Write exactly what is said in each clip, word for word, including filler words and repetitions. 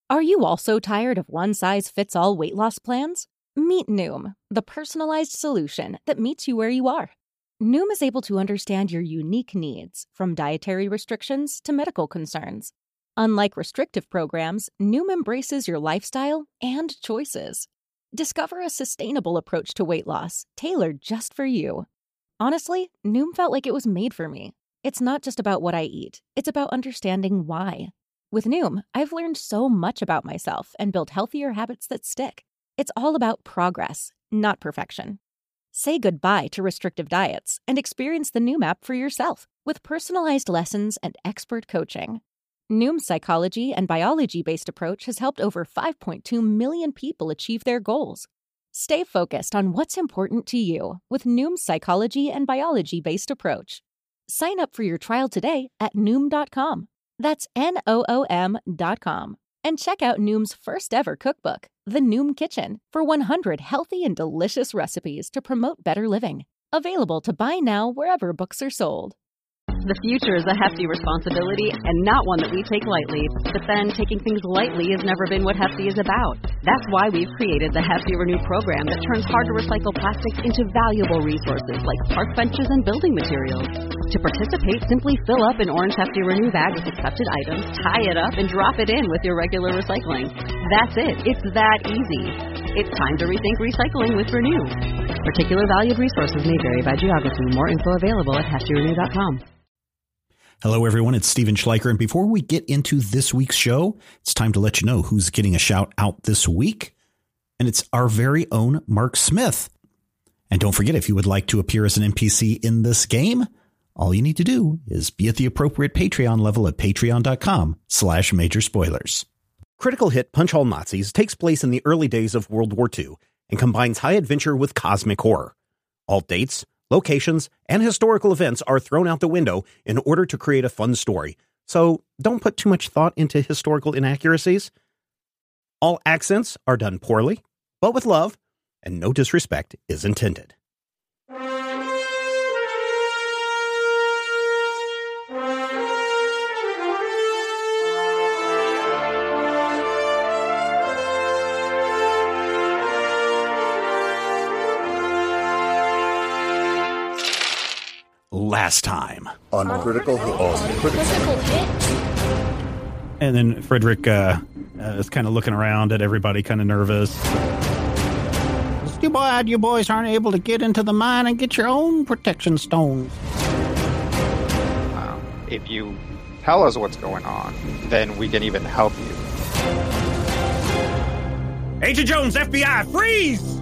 Are you also tired of one-size-fits-all weight loss plans? Meet Noom, the personalized solution that meets you where you are. Noom is able to understand your unique needs, from dietary restrictions to medical concerns. Unlike restrictive programs, Noom embraces your lifestyle and choices. Discover a sustainable approach to weight loss, tailored just for you. Honestly, Noom felt like it was made for me. It's not just about what I eat, it's about understanding why. With Noom, I've learned so much about myself and built healthier habits that stick. It's all about progress, not perfection. Say goodbye to restrictive diets and experience the Noom app for yourself with personalized lessons and expert coaching. Noom's psychology and biology-based approach has helped over five point two million people achieve their goals. Stay focused on what's important to you with Noom's psychology and biology-based approach. Sign up for your trial today at Noom dot com. That's N O O M dot com. And check out Noom's first ever cookbook, The Noom Kitchen, for one hundred healthy and delicious recipes to promote better living. Available to buy now wherever books are sold. The future is a hefty responsibility and not one that we take lightly. But then, taking things lightly has never been what Hefty is about. That's why we've created the Hefty Renew program that turns hard-to-recycle plastics into valuable resources like park benches and building materials. To participate, simply fill up an orange Hefty Renew bag with accepted items, tie it up, and drop it in with your regular recycling. That's it. It's that easy. It's time to rethink recycling with Renew. Particular valued resources may vary by geography. More info available at hefty renew dot com. Hello, everyone. It's Steven Schleicher. And before we get into this week's show, it's time to let you know who's getting a shout out this week. And it's our very own Mark Smith. And don't forget, if you would like to appear as an N P C in this game, all you need to do is be at the appropriate Patreon level at patreon dot com slash major spoilers. Critical hit Punch All Nazis takes place in the early days of World War Two and combines high adventure with cosmic horror. All dates, locations, and historical events are thrown out the window in order to create a fun story. So don't put too much thought into historical inaccuracies. All accents are done poorly, but with love, and no disrespect is intended. Last time on Critical Hit. On Critical Hit. And then Frederick uh, uh, is kind of looking around at everybody, kind of nervous. It's too bad you boys aren't able to get into the mine and get your own protection stones. Um, if you tell us what's going on, then we can even help you. Agent Jones, F B I, freeze!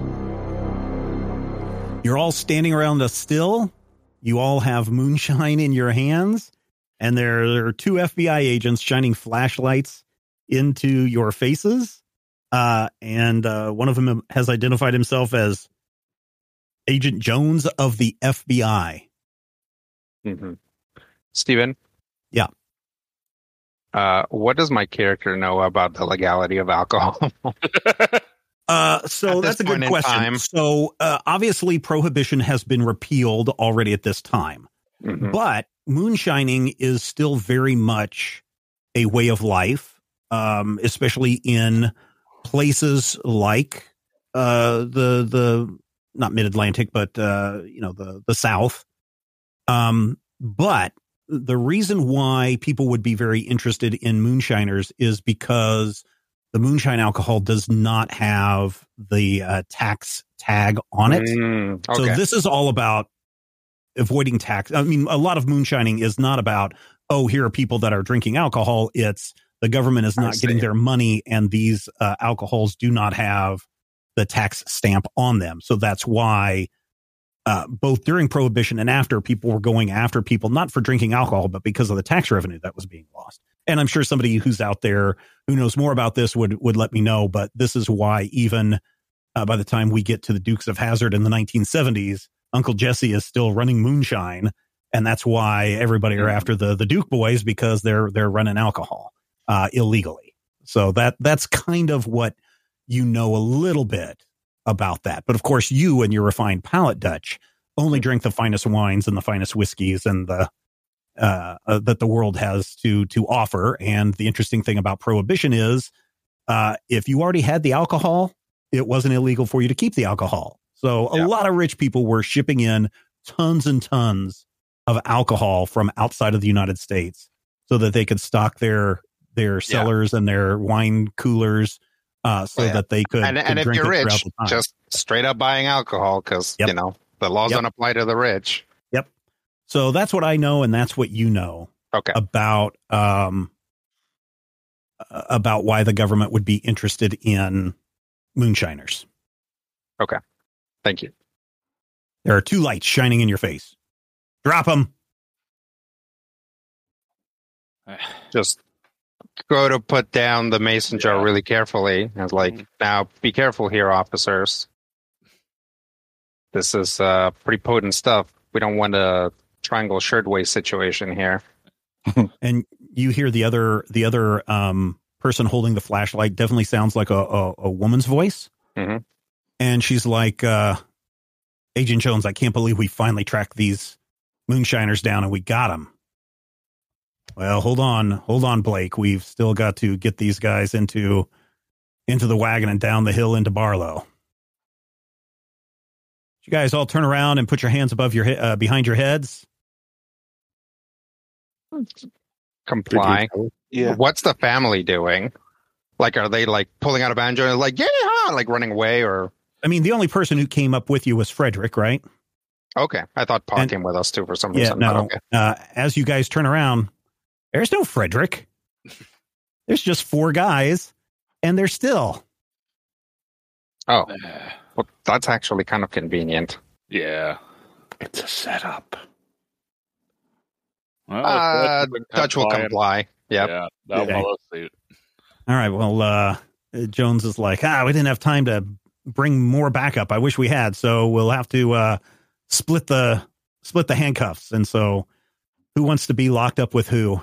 You're all standing around a still. You all have moonshine in your hands, and there are two F B I agents shining flashlights into your faces. Uh, and uh, one of them has identified himself as Agent Jones of the F B I. Mm-hmm. Steven? Yeah. Uh, what does my character know about the legality of alcohol? Uh, so At that's a this good point in question. time. So uh, obviously prohibition has been repealed already at this time, Mm-hmm. but moonshining is still very much a way of life, um, especially in places like uh, the the not Mid-Atlantic, but uh, you know the the South. Um, but the reason why people would be very interested in moonshiners is because the moonshine alcohol does not have the uh, tax tag on it. Mm, okay. So this is all about avoiding tax. I mean, a lot of moonshining is not about, oh, here are people that are drinking alcohol. It's the government is not getting their money, and these uh, alcohols do not have the tax stamp on them. So that's why uh, both during Prohibition and after, people were going after people, not for drinking alcohol, but because of the tax revenue that was being lost. And I'm sure somebody who's out there who knows more about this would, would let me know. But this is why even uh, by the time we get to the Dukes of Hazzard in the nineteen seventies, Uncle Jesse is still running moonshine. And that's why everybody are after the, the Duke boys, because they're they're running alcohol uh, illegally. So that that's kind of what you know a little bit about that. But of course, you and your refined palate, Dutch, only drink the finest wines and the finest whiskeys and the uh, uh, that the world has to to offer. And the interesting thing about prohibition is, uh, if you already had the alcohol, it wasn't illegal for you to keep the alcohol. So a yeah. lot of rich people were shipping in tons and tons of alcohol from outside of the United States so that they could stock their their cellars yeah. and their wine coolers, uh, so yeah. that they could. And, could and if drink you're rich, the just straight up buying alcohol because yep. you know the laws yep. don't apply to the rich. Yep. So that's what I know, and that's what you know. Okay. About um about why the government would be interested in moonshiners. Okay. Thank you. There are two lights shining in your face. Drop them. Just go to put down the mason jar yeah. really carefully. I was like, mm-hmm. now be careful here, officers. This is uh, pretty potent stuff. We don't want a triangle shirtwaist situation here. And you hear the other the other um, person holding the flashlight definitely sounds like a, a, a woman's voice. Mm-hmm. And she's like, uh, Agent Jones, I can't believe we finally tracked these moonshiners down and we got them. Well, hold on. Hold on, Blake. We've still got to get these guys into into the wagon and down the hill into Barlow. You guys all turn around and put your hands above your uh, behind your heads. Comply. Yeah. What's the family doing? Like, are they like pulling out a banjo and like, yeah, like running away? Or I mean, the only person who came up with you was Frederick, right? Okay, I thought Pa and, came with us too for some yeah, reason. No. Okay. Uh, as you guys turn around, there's no Frederick. There's just four guys, and they're still. Oh, well, that's actually kind of convenient. Yeah, it's a setup. Well, uh, Dutch will comply. Yep. Yeah, that'll okay. follow suit. All right. Well, uh, Jones is like, ah, we didn't have time to bring more backup. I wish we had. So we'll have to uh, split the split the handcuffs. And so, who wants to be locked up with who?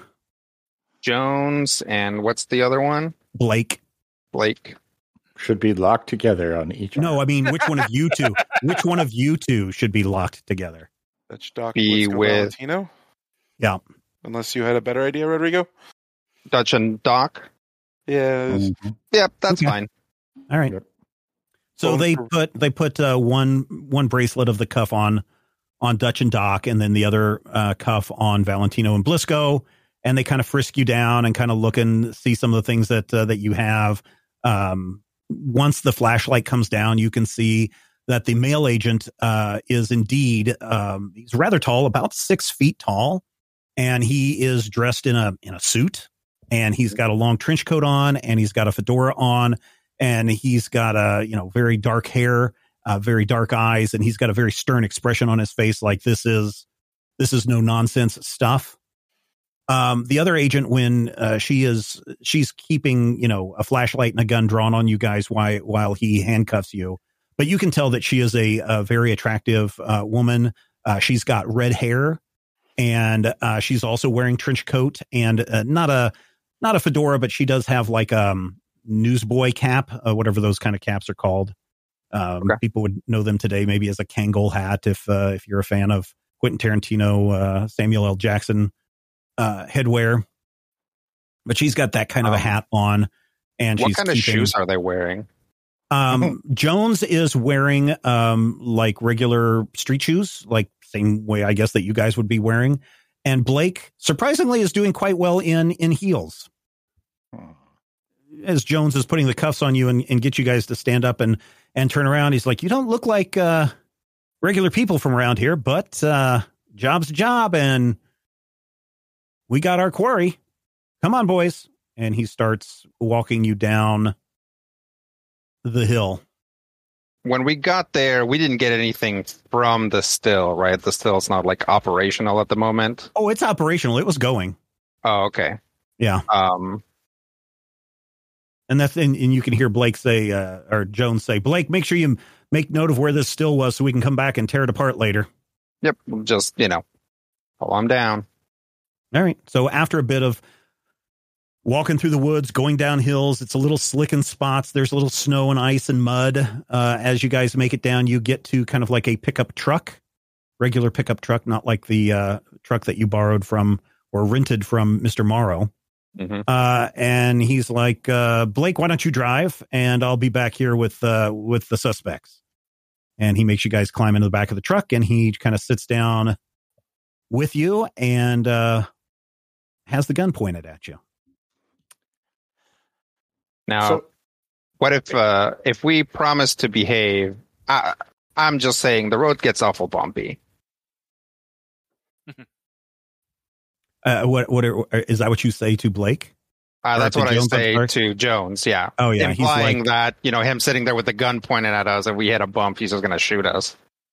Jones and what's the other one? Blake. Blake should be locked together on each. No, arm. I mean, which one of you two? Which one of you two should be locked together? Dutch Doc be with Valentino. Yeah. Unless you had a better idea, Rodrigo. Dutch and Doc. Yeah. Mm-hmm. Yep, that's okay. fine. All right. Yep. So they put they put uh, one one bracelet of the cuff on on Dutch and Doc, and then the other uh, cuff on Valentino and Blisco, and they kind of frisk you down and kind of look and see some of the things that uh, that you have. Um, once the flashlight comes down, you can see that the male agent uh, is indeed um, he's rather tall, about six feet tall, and he is dressed in a in a suit, and he's got a long trench coat on, and he's got a fedora on. And he's got a, you know, very dark hair, uh, very dark eyes, and he's got a very stern expression on his face, like this is this is no nonsense stuff. Um, the other agent, when uh, she is she's keeping, you know, a flashlight and a gun drawn on you guys while while he handcuffs you, but you can tell that she is a, a very attractive uh, woman. Uh, she's got red hair, and uh, she's also wearing trench coat and uh, not a not a fedora, but she does have like um. newsboy cap, uh, whatever those kind of caps are called. Um, okay. People would know them today maybe as a Kangol hat if uh, if you're a fan of Quentin Tarantino, uh, Samuel L. Jackson uh, headwear. But she's got that kind um, of a hat on. And what she's kind keeping, of shoes are they wearing? Um, Jones is wearing um, like regular street shoes, like same way I guess that you guys would be wearing. And Blake, surprisingly, is doing quite well in in heels. As Jones is putting the cuffs on you and, and get you guys to stand up and, and turn around, he's like, you don't look like uh, regular people from around here, but uh, job's a job, and we got our quarry. Come on, boys. And he starts walking you down the hill. When we got there, we didn't get anything from the still, right? The still's not like operational at the moment. Oh, it's operational. It was going. Oh, okay. Yeah. Um. And that's and, and you can hear Blake say, uh, or Jones say, Blake, make sure you make note of where this still was so we can come back and tear it apart later. Yep. Just, you know, pull them down. All right. So after a bit of walking through the woods, going down hills, it's a little slick in spots. There's a little snow and ice and mud. Uh, as you guys make it down, you get to kind of like a pickup truck, regular pickup truck, not like the uh, truck that you borrowed from or rented from Mister Morrow. Mm-hmm. Uh, and he's like, uh, Blake, why don't you drive? And I'll be back here with, uh, with the suspects. And he makes you guys climb into the back of the truck, and he kind of sits down with you and, uh, has the gun pointed at you. Now, So- what if, uh, if we promise to behave, I, I'm just saying the road gets awful bumpy. Uh, what, what, are, is that what you say to Blake? Uh, Or that's to what Jones, I I'm say sorry? to Jones. Yeah. Oh, yeah. He's Implying like, that, you know, him sitting there with the gun pointed at us, and we hit a bump, he's just going to shoot us.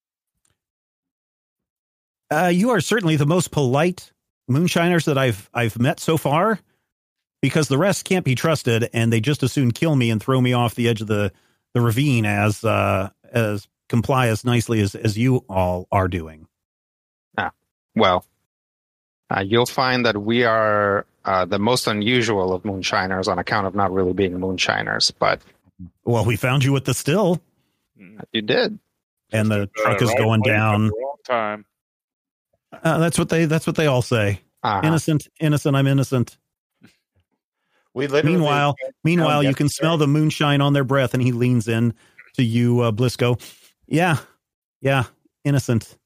uh, you are certainly the most polite moonshiners that I've, I've met so far, because the rest can't be trusted, and they just as soon kill me and throw me off the edge of the, the ravine as, uh, as comply as nicely as, as you all are doing. Ah, well, uh, you'll find that we are uh, the most unusual of moonshiners on account of not really being moonshiners, but Well, we found you at the still, you did. and the Uh, truck is right going place at down. the wrong time. Uh, that's what they, that's what they all say. Uh-huh. Innocent, innocent, I'm innocent. We literally. Meanwhile, meanwhile, you can yesterday. smell the moonshine on their breath, and he leans in to you, uh, Blisco. Yeah, yeah, innocent.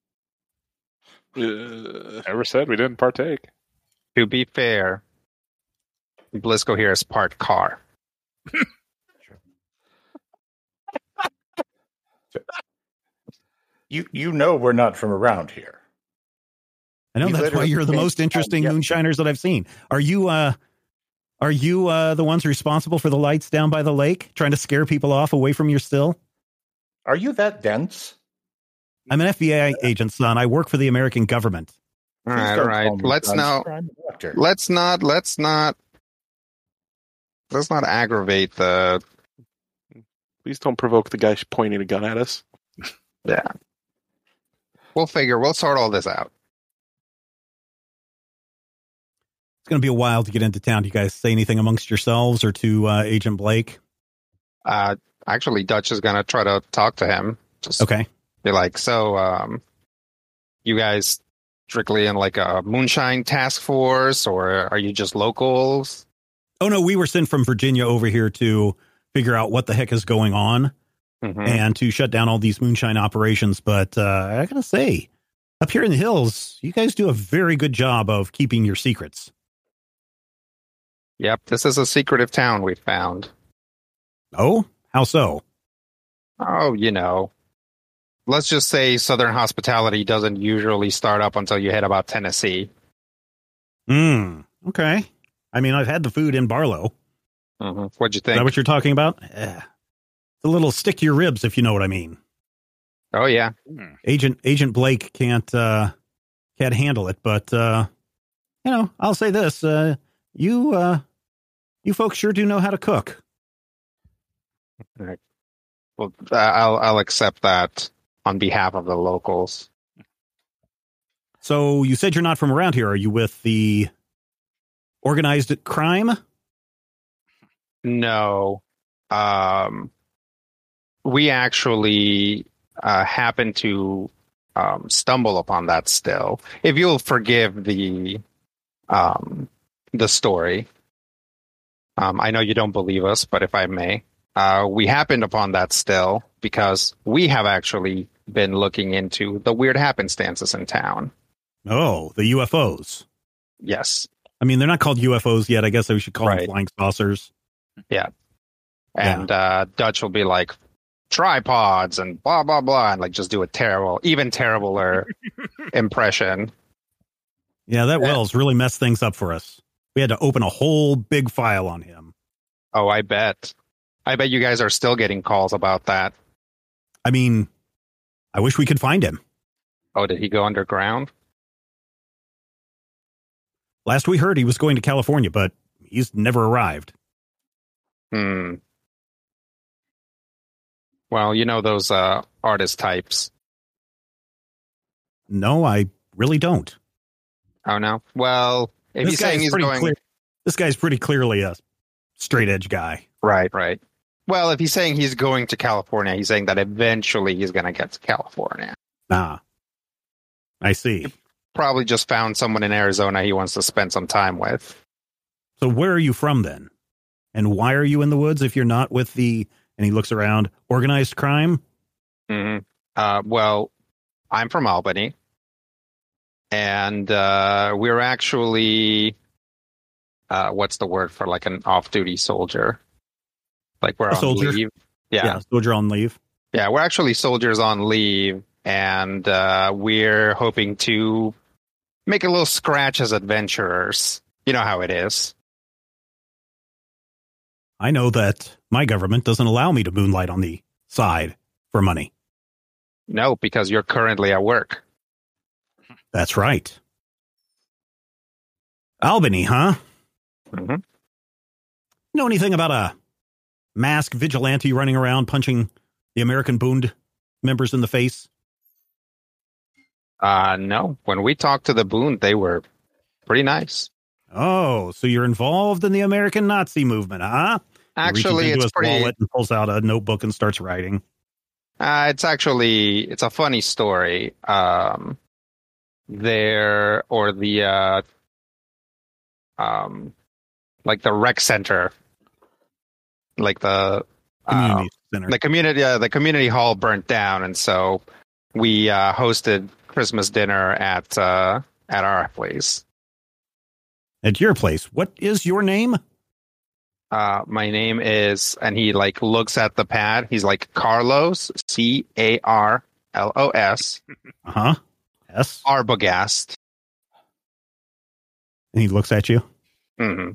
Uh, Never said we didn't partake. To be fair, Blisco here is part car. You you know we're not from around here. I know We that's why literally you're the came most down interesting yesterday. moonshiners that I've seen. Are you, uh, are you uh, the ones responsible for the lights down by the lake, trying to scare people off away from your still? Are you that dense? I'm an F B I agent, son. I work for the American government. All Please right, all don't right. call me Let's son. now. I'm a doctor. Let's not. Let's not. Let's not aggravate the. please don't provoke the guy pointing a gun at us. Yeah. We'll figure. We'll sort all this out. It's going to be a while to get into town. Do you guys say anything amongst yourselves or to uh, Agent Blake? Uh, actually, Dutch is gonna try to talk to him. Just Okay. be like, so, um, you guys strictly in like a moonshine task force, or are you just locals? Oh, no, we were sent from Virginia over here to figure out what the heck is going on Mm-hmm. and to shut down all these moonshine operations. But uh, I got to say, up here in the hills, you guys do a very good job of keeping your secrets. Yep, this is a secretive town we found. Oh, how so? Oh, you know, let's just say Southern hospitality doesn't usually start up until you hit about Tennessee. Hmm. Okay. I mean, I've had the food in Barlow. Mm-hmm. What'd you Is that think? what you're talking about? Eh. It's a little stick to your ribs, if you know what I mean. Oh, yeah. Agent Agent Blake can't uh, can't handle it, but uh, you know, I'll say this: uh, you uh, you folks sure do know how to cook. Well, uh, I'll I'll accept that on behalf of the locals. So you said you're not from around here. Are you with the organized crime? No, um, we actually uh, happened to um, stumble upon that still. If you'll forgive the um, the story, um, I know you don't believe us, but if I may, uh, we happened upon that still because we have actually been looking into the weird happenstances in town. Oh, the U F Os. Yes. I mean, they're not called U F Os yet. I guess we should call Right. them flying saucers. And uh, Dutch will be like, tripods and blah, blah, blah, and like just do a terrible, even terribler impression. Yeah, that Wells really messed things up for us. We had to open a whole big file on him. Oh, I bet. I bet you guys are still getting calls about that. I mean, I wish we could find him. Oh, did he go underground? Last we heard, he was going to California, but he's never arrived. Hmm. Well, you know those uh, artist types. No, I really don't. Oh, no? Well, if This he's saying guy's he's pretty going... clear. This guy's pretty clearly a straight edge guy. Right, right. Well, if he's saying he's going to California, he's saying that eventually he's going to get to California. Ah, I see. probably just found someone in Arizona he wants to spend some time with. So where are you from then? And why are you in the woods if you're not with the, and he looks around, organized crime? Mm-hmm. Uh, well, I'm from Albany. And uh, we're actually, uh, what's the word for like an off-duty soldier? Like we're A on soldier? leave. Yeah. yeah, soldier on leave. Yeah, we're actually soldiers on leave. And uh, we're hoping to make a little scratch as adventurers. You know how it is. I know that my government doesn't allow me to moonlight on the side for money. No, because you're currently at work. That's right. Albany, huh? Mm-hmm. Know anything about a masked vigilante running around punching the American Bund members in the face? Uh, no. When we talked to the Bund, they were pretty nice. Oh, so you're involved in the American Nazi movement, huh? Actually, he reaches into it's his pretty. wallet and pulls out a notebook and starts writing. Uh, it's actually it's a funny story. Um, there or the uh, um, like the rec center, like the Community uh, center. the community uh, the community hall burnt down, and so we uh, hosted Christmas dinner at uh, at our place. At your place. What is your name? Uh, my name is, and he like looks at the pad. He's like Carlos, C A R L O S. Uh huh. Yes. Arbogast. And he looks at you Mm-hmm.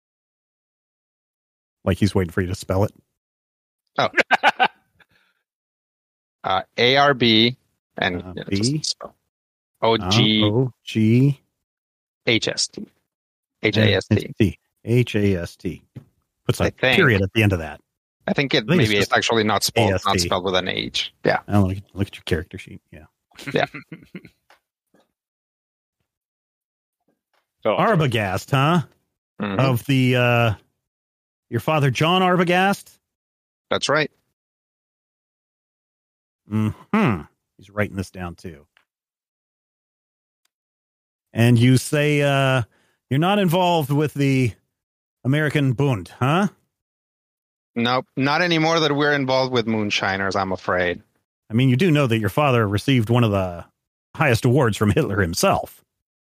like he's waiting for you to spell it. Oh. uh, A R B and Uh, yeah, B? just spell. O G O G H S T. H A S T. T. H A S T. Puts a I think. period at the end of that. I think it I think maybe it's it's, actually not spelled A S T. not spelled with an H. Yeah. Oh, look, look at your character sheet. Yeah. Yeah. Oh, Arbogast, huh? Mhm. Of the, uh, your father, John Arbogast? That's right. Hmm. He's writing this down too. And you say, uh, you're not involved with the American Bund, huh? Nope. Not anymore that we're involved with moonshiners, I'm afraid. I mean, you do know that your father received one of the highest awards from Hitler himself.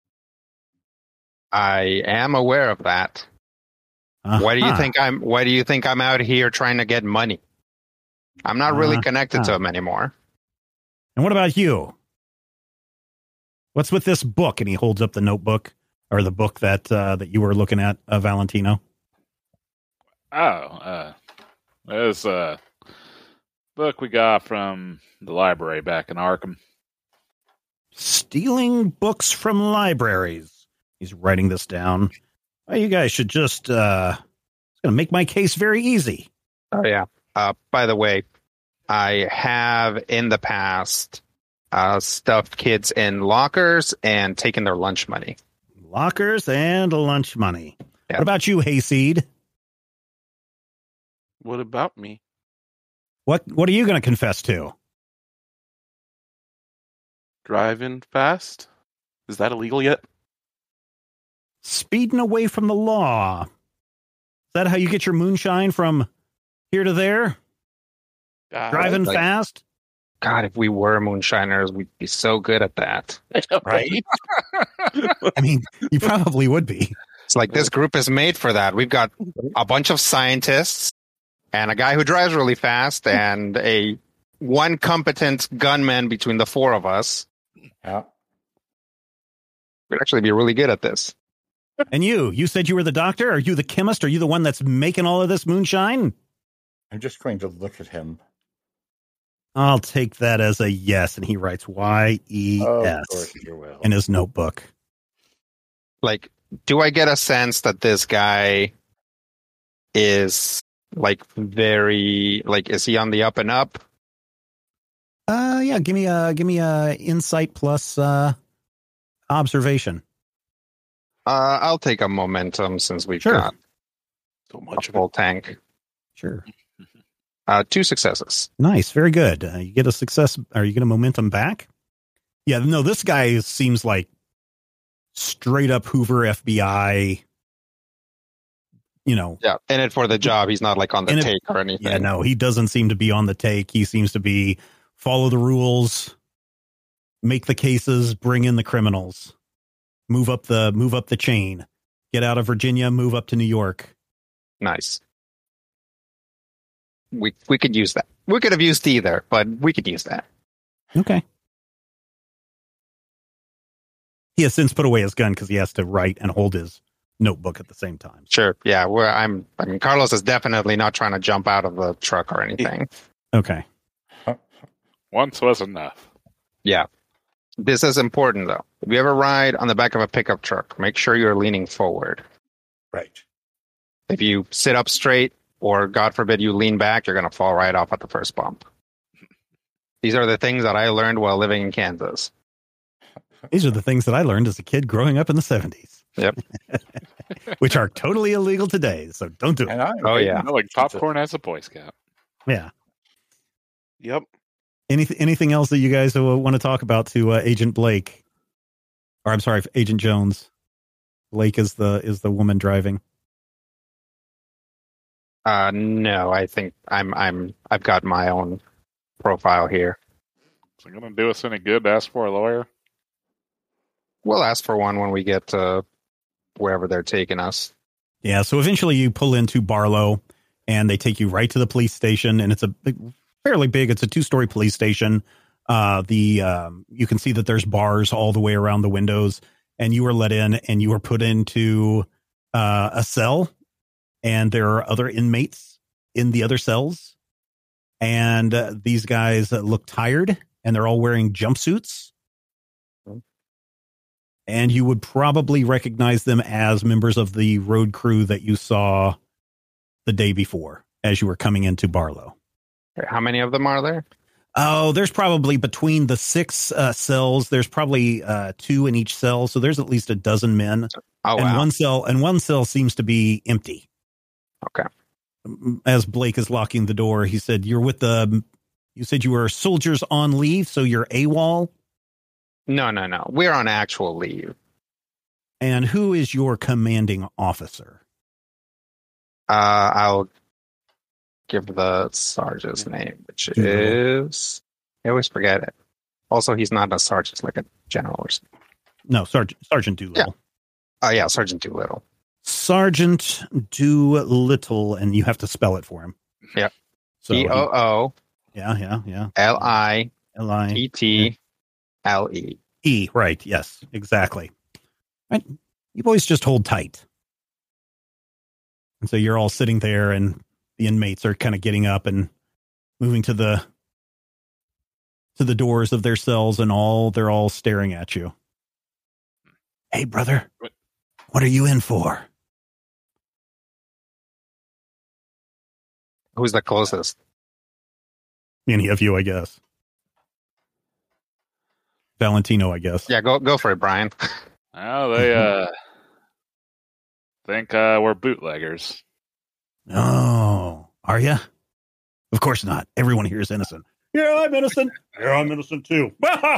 I am aware of that. Why do you Uh-huh. think I'm why do you think I'm out here trying to get money? I'm not really Uh-huh. connected to him anymore. And what about you? What's with this book? And he holds up the notebook or the book that uh, that you were looking at, uh, Valentino. Oh, uh, there's a book we got from the library back in Arkham. Stealing books from libraries. He's writing this down. Well, you guys should just, uh, it's going to make my case very easy. Oh yeah. Uh, by the way, I have in the past uh, stuffed kids in lockers and taken their lunch money. Lockers and lunch money. Yeah. What about you, Hayseed? What about me? What What are you going to confess to? Driving fast? Is that illegal yet? Speeding away from the law. Is that how you get your moonshine from here to there? God, Driving like- fast? God, if we were moonshiners, we'd be so good at that. Right? I mean, you probably would be. It's like this group is made for that. We've got a bunch of scientists and a guy who drives really fast and a one competent gunman between the four of us. Yeah. We'd actually be really good at this. And you, you said you were the doctor? Are you the chemist? Are you the one that's making all of this moonshine? I'm just going to look at him. I'll take that as a yes. And he writes Y E Of S course you will. in his notebook. Like, do I get a sense that this guy is like very like is he on the up and up? Uh, yeah, give me a, give me a insight plus, uh, observation. Uh, I'll take a momentum since we've Sure. got So a much of full tank. Sure. Uh, two successes. Nice. Very good. Uh, you get a success. Are you get a momentum back? Yeah, no, this guy seems like straight up Hoover F B I. You know, yeah, in it for the job. He's not like on the it, take or anything. Yeah, no, he doesn't seem to be on the take. He seems to be follow the rules, make the cases, bring in the criminals, move up the move up the chain, get out of Virginia, move up to New York. Nice. We we could use that. We could have used either, but we could use that. Okay. He has since put away his gun because he has to write and hold his notebook at the same time. Sure. Yeah. Where I'm, I mean, Carlos is definitely not trying to jump out of the truck or anything. Okay. Once was enough. Yeah. This is important though. If you ever ride on the back of a pickup truck, make sure you're leaning forward. Right. If you sit up straight or God forbid you lean back, you're going to fall right off at the first bump. These are the things that I learned while living in Kansas. These are the things that I learned as a kid growing up in the seventies. Yep. Which are totally illegal today, so don't do it. I, oh, yeah. I like popcorn as a Boy Scout. Yeah. Yep. Anything, anything else that you guys uh, want to talk about to uh, Agent Blake? Or I'm sorry, Agent Jones. Blake is the is the woman driving. Uh, no, I think I'm I'm I've got my own profile here. Is it going to do us any good to ask for a lawyer? We'll ask for one when we get to wherever they're taking us. Yeah, so eventually you pull into Barlow and they take you right to the police station, and it's a big, fairly big, it's a two-story police station. Uh, the um, you can see that there's bars all the way around the windows, and you were let in and you were put into uh, a cell, and there are other inmates in the other cells, and uh, these guys uh, look tired, and they're all wearing jumpsuits. And you would probably recognize them as members of the road crew that you saw the day before as you were coming into Barlow. How many of them are there? Oh, there's probably between the six uh, cells, there's probably uh, two in each cell. So there's at least a dozen men. Oh, and wow. one cell and one cell seems to be empty. Okay. As Blake is locking the door, he said, you're with the, you said you were soldiers on leave. So you're AWOL. No, no, no. We're on actual leave. And who is your commanding officer? Uh, I'll give the sergeant's name, which Doolittle. is... I always forget it. Also, he's not a sergeant, like a general or something. No, Sergeant, Sergeant Doolittle. Oh, yeah, Sergeant Doolittle. Sergeant Doolittle, and you have to spell it for him. Yeah. So D O O Yeah, yeah, yeah. L I L I T T L E. E, right. Yes, exactly. Right. You boys just hold tight. And so you're all sitting there, and the inmates are kind of getting up and moving to the to the doors of their cells, and all they're all staring at you. Hey, brother, What? What are you in for? Who's the closest? Any of you, I guess. Valentino, I guess. Yeah, go go for it, Brian. Oh, they uh think uh, we're bootleggers. Oh, are you? Of course not. Everyone here is innocent. Yeah, I'm innocent. Yeah, I'm innocent too.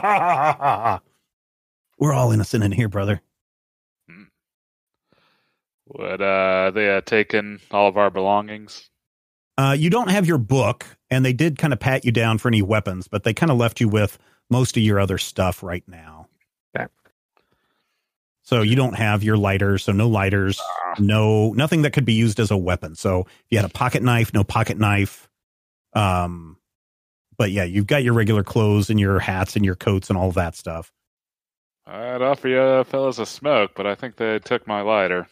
We're all innocent in here, brother. Hmm. Would uh, they uh, taken all of our belongings? Uh, you don't have your book, and they did kind of pat you down for any weapons, but they kind of left you with most of your other stuff right now. Okay. So you don't have your lighters, so no lighters, no nothing that could be used as a weapon. So if you had a pocket knife, no pocket knife. Um, but yeah, you've got your regular clothes and your hats and your coats and all of that stuff. I'd offer you fellas a smoke, but I think they took my lighter.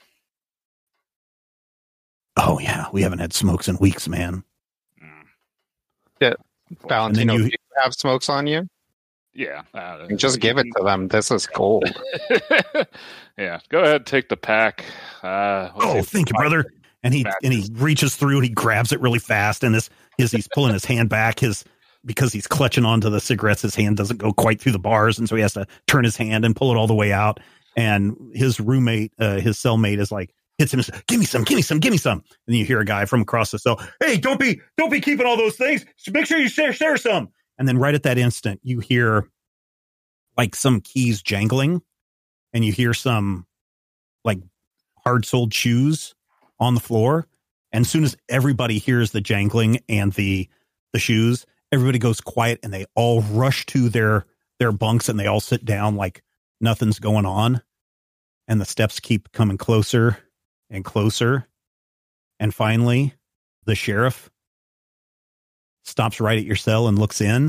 Oh yeah, we haven't had smokes in weeks, man. Yeah, Valentino, you- do you have smokes on you? Yeah. Uh, Just give it to them. This is cold. Yeah, go ahead, take the pack. Uh, let's Oh, see. thank you, brother. And he and he reaches through and he grabs it really fast, and this is he's pulling his hand back. His because he's clutching onto the cigarettes, his hand doesn't go quite through the bars, and so he has to turn his hand and pull it all the way out. And his roommate, uh, his cellmate, is like hits him. Give me some, give me some, give me some. And then you hear a guy from across the cell. Hey, don't be don't be keeping all those things. Make sure you share share some. And then right at that instant, you hear like some keys jangling, and you hear some like hard-soled shoes on the floor. And as soon as everybody hears the jangling and the the shoes, everybody goes quiet and they all rush to their their bunks and they all sit down like nothing's going on. And the steps keep coming closer and closer. And finally, the sheriff stops right at your cell and looks in.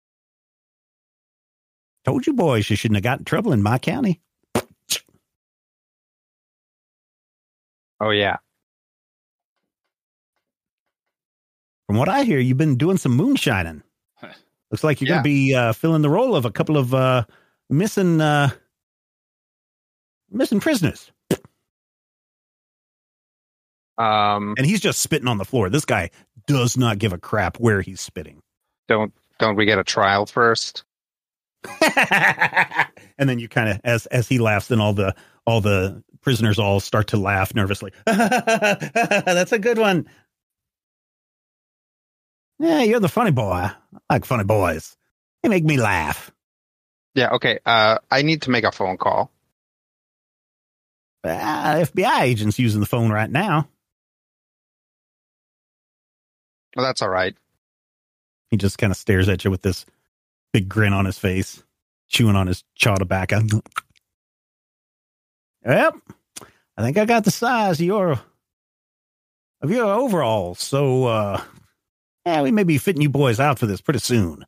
Told you boys you shouldn't have got in trouble in my county. Oh, yeah. From what I hear, you've been doing some moonshining. Looks like you're Yeah. going to be uh, filling the role of a couple of uh, missing uh, missing prisoners. Um, And he's just spitting on the floor. This guy does not give a crap where he's spitting. don't don't we get a trial first? And then you kind of, as as he laughs, then all the all the prisoners all start to laugh nervously. That's a good one. Yeah, you're the funny boy. I like funny boys. They make me laugh. Yeah. Okay. Uh, I need to make a phone call. Uh, F B I agent's using the phone right now. Well, that's all right. He just kind of stares at you with this big grin on his face, chewing on his chaw tobacco. Yep, I think I got the size of your of your overalls. So, uh, yeah, we may be fitting you boys out for this pretty soon.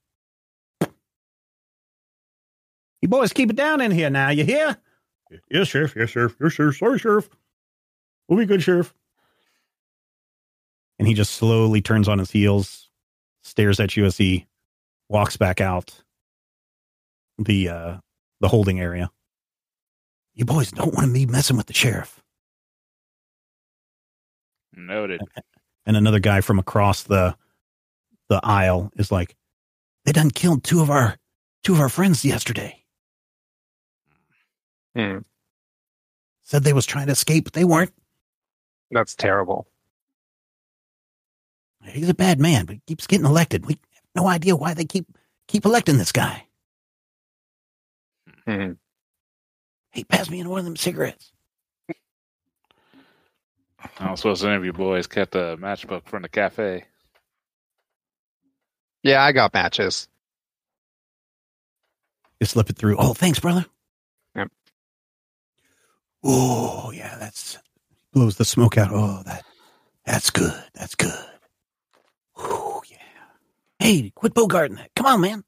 You boys keep it down in here now. You hear? Yes, Sheriff. Yes, Sheriff. Yes, Sheriff. Sorry, Sheriff. We'll be good, Sheriff. And he just slowly turns on his heels, stares at you as he walks back out the uh, the holding area. You boys don't want to be messing with the sheriff. Noted. And another guy from across the the aisle is like, they done killed two of our two of our friends yesterday. Hmm. Said they was trying to escape, but they weren't. That's terrible. He's a bad man, but he keeps getting elected. We have no idea why they keep keep electing this guy. Hmm. Hey, pass me one of them cigarettes. I don't suppose any of you boys kept a matchbook from the cafe. Yeah, I got matches. You slip it through. Oh, thanks, brother. Yep. Oh, yeah, that's blows the smoke out. Oh, that that's good. That's good. Oh, yeah. Hey, quit bogarting that. Come on, man.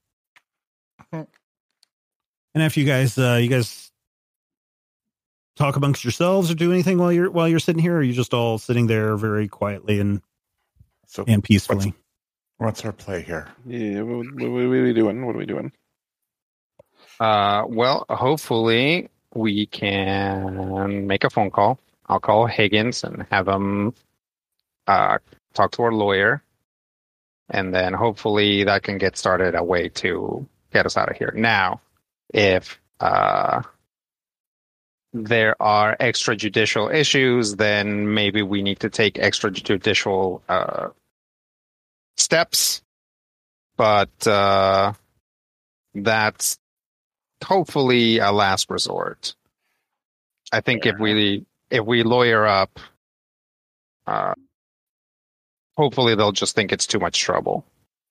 And after you guys, uh, you guys talk amongst yourselves or do anything while you're while you're sitting here, or are you just all sitting there very quietly and So and peacefully? What's, what's our play here? Yeah, what, what, what are we doing? What are we doing? Uh, well, hopefully we can make a phone call. I'll call Higgins and have him uh, talk to our lawyer. And then hopefully that can get started a way to get us out of here. Now, if uh, there are extrajudicial issues, then maybe we need to take extrajudicial uh, steps. But uh, that's hopefully a last resort. I think if we if we lawyer up, uh, hopefully they'll just think it's too much trouble.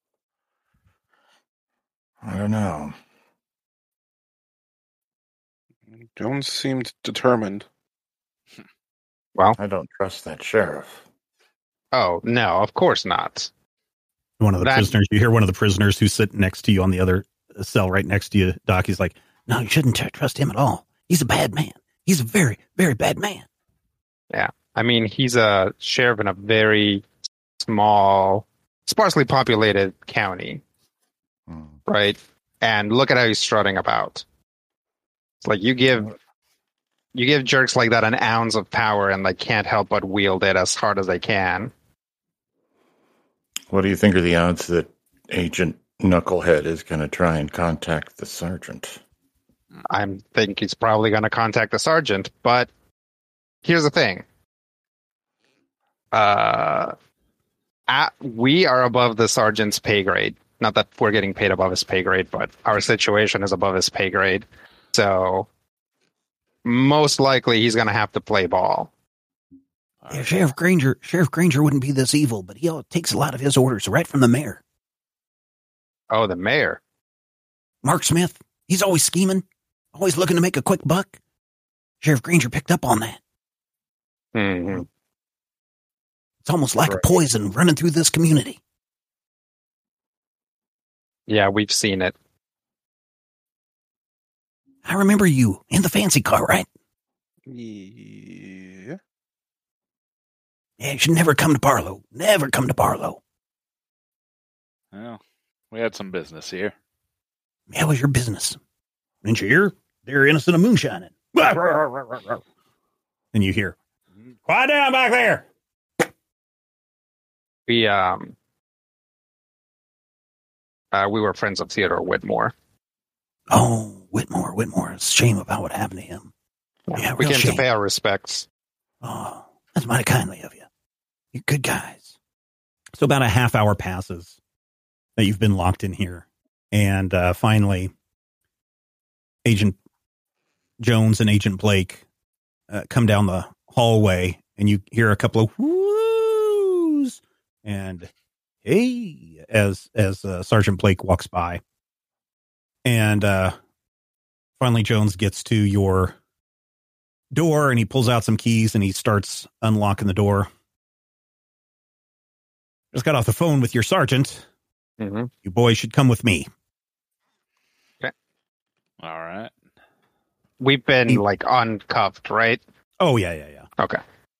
I don't know. Jones seemed determined. Well, I don't trust that sheriff. oh no, of course not. One of the That- prisoners, you hear one of the prisoners who's sitting next to you on the other cell right next to you, Doc. He's like, no, you shouldn't tr- trust him at all. He's a bad man. He's a very, very bad man. Yeah, I mean he's a sheriff in a very small, sparsely populated county, Hmm. right? And look at how he's strutting about. It's like you give you give jerks like that an ounce of power, and they can't help but wield it as hard as they can. What do you think are the odds that Agent Knucklehead is going to try and contact the sergeant? I think he's probably going to contact the sergeant, but here's the thing. Uh, at, we are above the sergeant's pay grade. Not that we're getting paid above his pay grade, but our situation is above his pay grade. So most likely he's going to have to play ball. Yeah, Sheriff Granger, Sheriff Granger wouldn't be this evil, but he takes a lot of his orders right from the mayor. Oh, the mayor. Mark Smith. He's always scheming, always looking to make a quick buck. Sheriff Granger picked up on that. Mm-hmm. It's almost like Right. a poison running through this community. Yeah, we've seen it. I remember you in the fancy car, right? Yeah. Yeah, you should never come to Barlow. Never come to Barlow. Well, we had some business here. Yeah, it was your business. Didn't you hear? They're innocent of moonshining. And you hear, quiet down back there. We um, uh, we were friends of Theodore Whitmore. Oh, Whitmore, Whitmore. It's a shame about what happened to him. Yeah, we real came shame. to pay our respects. Oh, that's mighty kindly of you. You're good guys. So about a half hour passes that you've been locked in here. And uh, finally, Agent Jones and Agent Blake uh, come down the hallway, and you hear a couple of whoos and hey as as uh, Sergeant Blake walks by. And uh, finally, Jones gets to your door, and he pulls out some keys, and he starts unlocking the door. Just got off the phone with your sergeant. Mm-hmm. You boys should come with me. All right. We've been He- like uncuffed, right? Oh, yeah, yeah, yeah. Okay.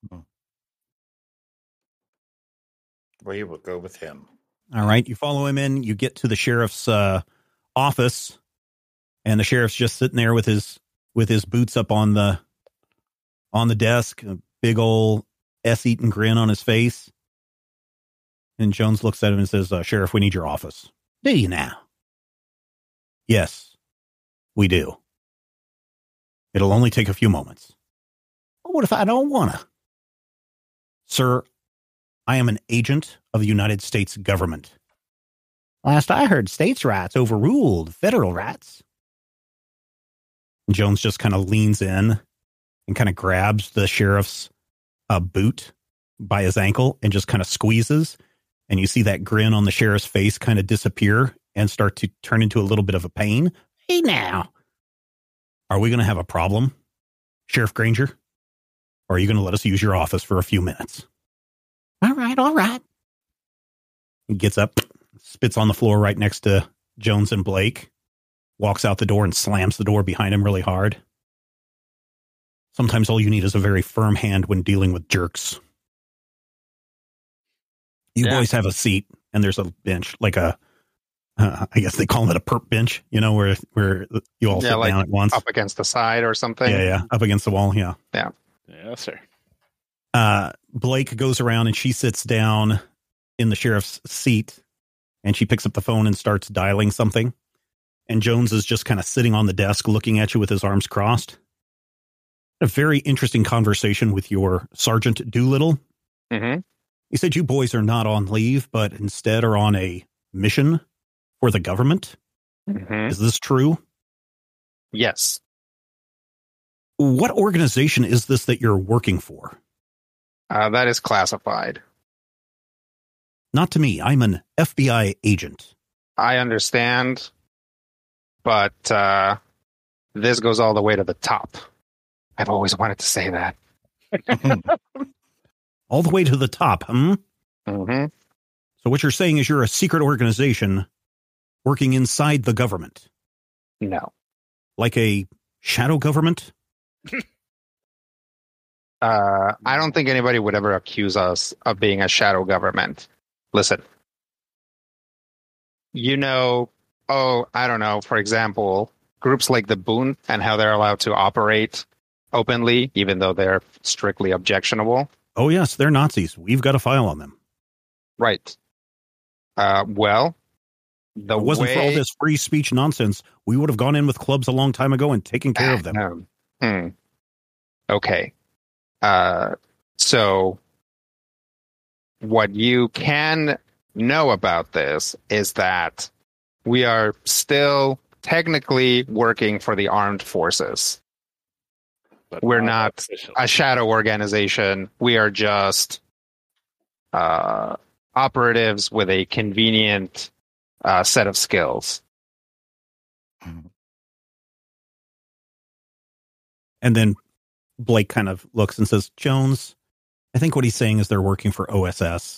We will go with him. All right. You follow him in. You get to the sheriff's uh, office, and the sheriff's just sitting there with his with his boots up on the on the desk, a big old S-eating grin on his face. And Jones looks at him and says, uh, Sheriff, we need your office. Do you now? Yes, we do. It'll only take a few moments. What if I don't want to? Sir, I am an agent of the United States government. Last I heard, states' rights overruled federal rights. And Jones just kind of leans in and kind of grabs the sheriff's uh, boot by his ankle and just kind of squeezes. And you see that grin on the sheriff's face kind of disappear and start to turn into a little bit of a pain. Hey, now. Are we going to have a problem, Sheriff Granger? Or are you going to let us use your office for a few minutes? All right, all right. He gets up, spits on the floor right next to Jones and Blake, walks out the door and slams the door behind him really hard. Sometimes all you need is a very firm hand when dealing with jerks. You Yeah. boys have a seat, and there's a bench, like a, uh, I guess they call it a perp bench, you know, where where you all Yeah, sit like down at once. Up against the side or something. Yeah, yeah, up against the wall, yeah. Yeah. Yes, sir. Uh, Blake goes around and she sits down in the sheriff's seat, and she picks up the phone and starts dialing something. And Jones is just kind of sitting on the desk looking at you with his arms crossed. A very interesting conversation with your Sergeant Doolittle. Mm-hmm. He said you boys are not on leave, but instead are on a mission for the government. Mm-hmm. Is this true? Yes. What organization is this that you're working for? Uh, that is classified. Not to me. I'm an F B I agent. I understand, but uh, this goes all the way to the top. I've always wanted to say that. All the way to the top, hmm? Mm-hmm. So what you're saying is you're a secret organization working inside the government, No. like a shadow government? Uh, I don't think anybody would ever accuse us of being a shadow government. Listen. You know, oh, I don't know, for example, groups like the Boon and how they're allowed to operate openly, even though they're strictly objectionable. Oh, yes, they're Nazis. We've got a file on them. Right. Uh, well, the If it wasn't way... for all this free speech nonsense, we would have gone in with clubs a long time ago and taken care of them. Um, hmm. Okay. Uh, so what you can know about this is that we are still technically working for the armed forces. But we're not not officially. a shadow organization. We are just uh, operatives with a convenient uh, set of skills. And then Blake kind of looks and says, Jones, I think what he's saying is they're working for O S S.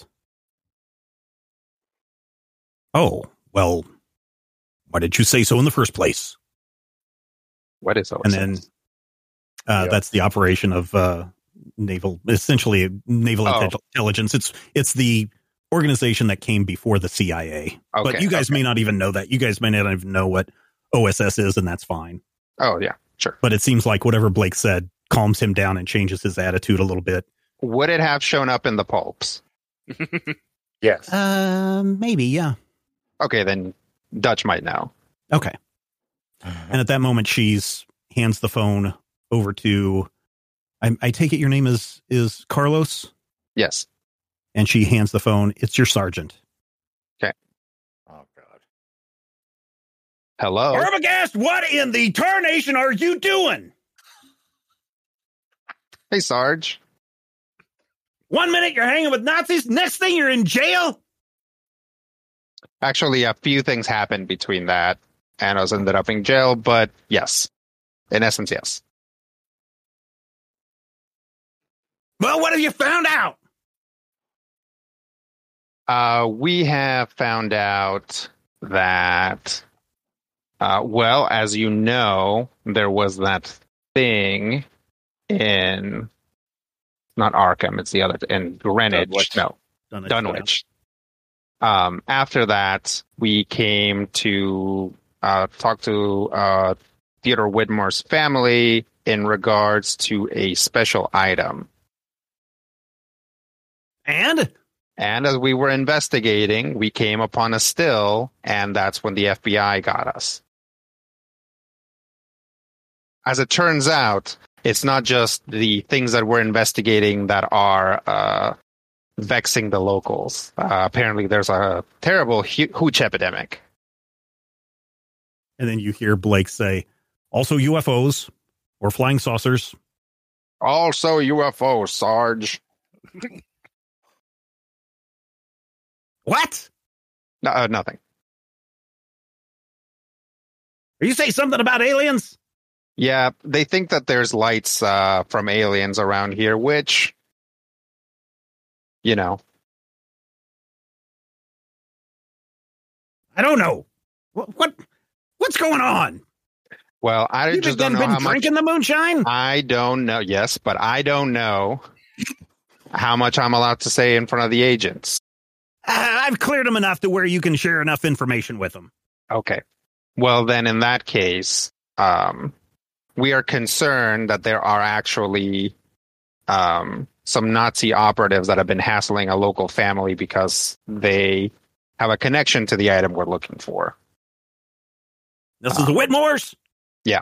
Oh, well, why did you say so in the first place? What is O S S? And then uh, Yep. that's the operation of uh, naval, essentially naval Oh. intelligence. It's it's the organization that came before the C I A. But Okay, you guys okay. may not even know that. You guys may not even know what O S S is, and that's fine. Oh, yeah, sure. But it seems like whatever Blake said calms him down and changes his attitude a little bit. Would it have shown up in the pulps? Yes. Uh, maybe, yeah. Okay, then Dutch might know. Okay. And at that moment, she's hands the phone over to, I, I take it your name is is Carlos? Yes. And she hands the phone. It's your sergeant. Oh, God. Hello? Arbogast, what in the tarnation are you doing? Hey, Sarge. One minute you're hanging with Nazis, next thing you're in jail? Actually, a few things happened between that, and I was ended up in jail, but yes. In essence, yes. Well, what have you found out? Uh, we have found out that, uh, well, as you know, there was that thing in, not Arkham, it's the other, in Greenwich. Dunwich. No, Dunwich. Dunwich. Um, after that, we came to uh, talk to uh, Theodore Whitmore's family in regards to a special item. And? And as we were investigating, we came upon a still, and that's when the F B I got us. As it turns out, it's not just the things that we're investigating that are uh, vexing the locals. Uh, apparently, there's a terrible hu- hooch epidemic. And then you hear Blake say, also U F Os or flying saucers. Also U F Os, Sarge. What? No, uh, nothing. Are you saying something about aliens? Yeah, they think that there's lights uh, from aliens around here, which, you know, I don't know. What? what what's going on? well, I You just been, don't know been how much. drinking the moonshine? I don't know. Yes, but I don't know how much I'm allowed to say in front of the agents. Uh, I've cleared them enough to where you can share enough information with them. Okay. Well, then in that case, um, we are concerned that there are actually um, some Nazi operatives that have been hassling a local family because they have a connection to the item we're looking for. This is the Whitmores? Yeah.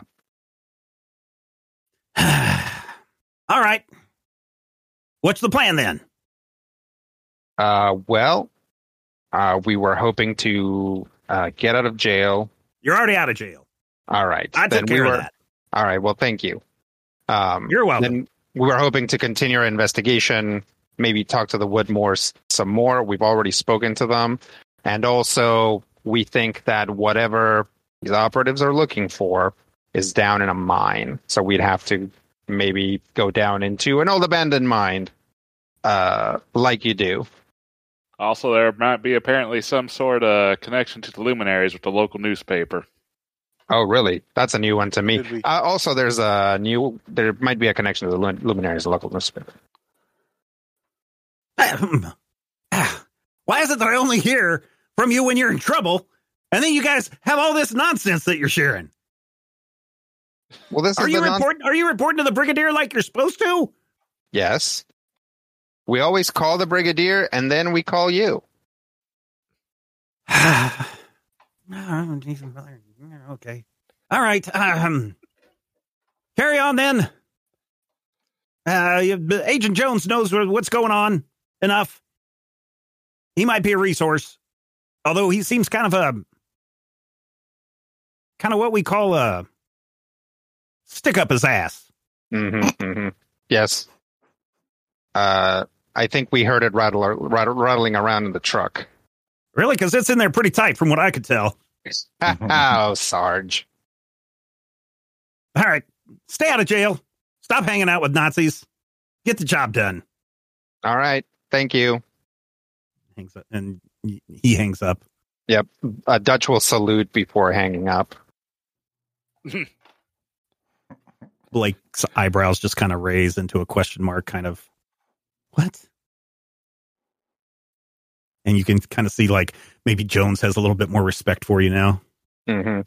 All right. What's the plan then? Uh, well, uh, we were hoping to uh, get out of jail. You're already out of jail. All right. I Then took we care were, of that. All right. Well, thank you. Um, You're welcome. Then we were hoping to continue our investigation, maybe talk to the Woodmores some more. We've already spoken to them. And also, we think that whatever these operatives are looking for is down in a mine. So we'd have to maybe go down into an old abandoned mine, uh, like you do. Also, there might be apparently some sort of connection to the luminaries with the local newspaper. Oh, really? That's a new one to me. Did we- Uh, also, there's a new. There might be a connection to the Lum- Luminaries, the local newspaper. Why is it that I only hear from you when you're in trouble, and then you guys have all this nonsense that you're sharing? Well, this Are is you the non- reporting? Are you reporting to the brigadier like you're supposed to? Yes. We always call the brigadier, and then we call you. Okay. All right. Um, carry on then. Uh, you- Agent Jones knows what's going on enough. He might be a resource, although he seems kind of a kind of what we call a stick up his ass. Mm-hmm, mm-hmm. Yes. Uh, I think we heard it rattle, rattle, rattling around in the truck. Really? Because it's in there pretty tight from what I could tell. Oh, Sarge. All right. Stay out of jail. Stop hanging out with Nazis. Get the job done. All right. Thank you. Hangs up, and he hangs up. Yep. Uh, Dutch will salute before hanging up. Blake's eyebrows just kind of raise into a question mark, kind of, what? And you can kind of see, like, maybe Jones has a little bit more respect for you now. Mm-hmm.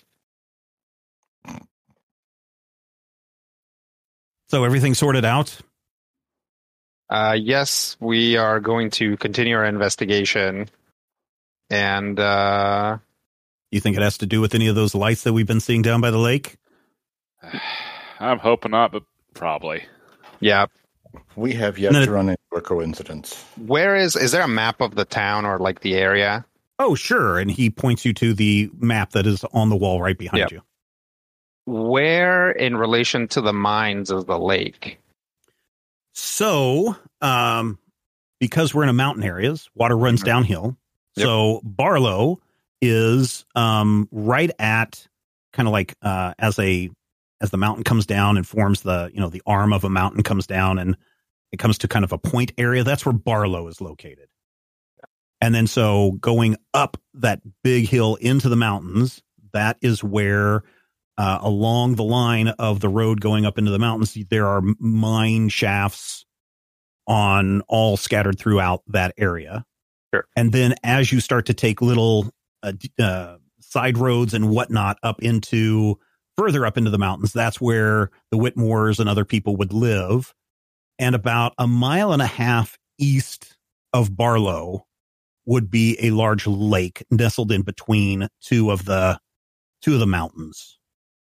So everything sorted out? Uh, yes, we are going to continue our investigation. And, uh... you think it has to do with any of those lights that we've been seeing down by the lake? I'm hoping not, but probably. Yeah. We have yet No, to run into a coincidence. Where is, is there a map of the town or like the area? Oh, sure. And he points you to the map that is on the wall right behind Yep. you. Where in relation to the mines is the lake? So, um, because we're in a mountain areas, water runs Mm-hmm. downhill. Yep. So Barlow is um, right at kind of like uh, as a as the mountain comes down and forms the, you know, the arm of a mountain comes down and it comes to kind of a point area. That's where Barlow is located. And then so going up that big hill into the mountains, that is where uh, along the line of the road going up into the mountains, there are mine shafts on all scattered throughout that area. Sure. And then as you start to take little uh, uh, side roads and whatnot up into further up into the mountains, that's where the Whitmores and other people would live. And about a mile and a half east of Barlow would be a large lake nestled in between two of the two of the mountains.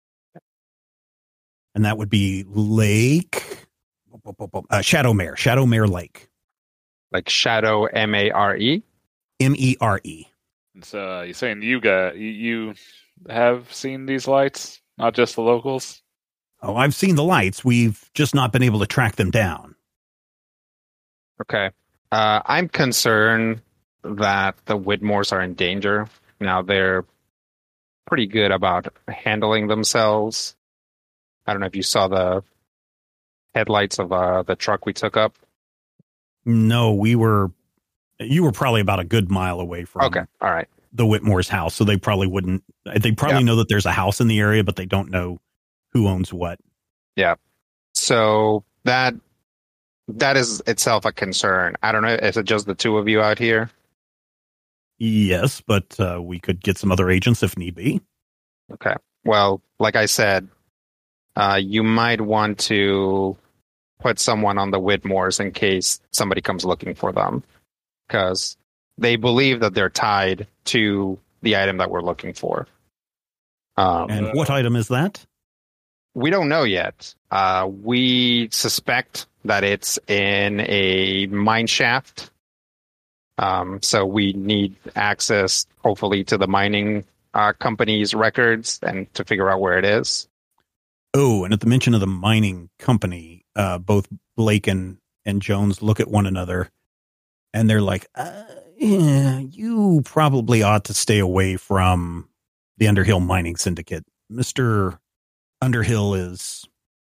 And that would be Lake uh, Shadowmere, Shadowmere Lake. Like Shadow M A R E? M E R E. And so uh, you're saying you got you, you have seen these lights, not just the locals? Oh, I've seen the lights. We've just not been able to track them down. Okay. Uh, I'm concerned that the Whitmores are in danger. Now, they're pretty good about handling themselves. I don't know if you saw the headlights of uh, the truck we took up. No, we were, you were probably about a good mile away from Okay. All right. the Whitmore's house. So they probably wouldn't, they probably Yeah. know that there's a house in the area, but they don't know who owns what. Yeah. So that that is itself a concern. I don't know. Is it just the two of you out here? Yes, but uh, we could get some other agents if need be. Okay. Well, like I said, uh, you might want to put someone on the Whitmores in case somebody comes looking for them, because they believe that they're tied to the item that we're looking for. Um, And what item is that? We don't know yet. Uh, we suspect that it's in a mine shaft. Um, so we need access, hopefully, to the mining uh, company's records and to figure out where it is. Oh, and at the mention of the mining company, uh, both Blake and, and Jones look at one another and they're like, uh, yeah, you probably ought to stay away from the Underhill Mining Syndicate. Mister Underhill is,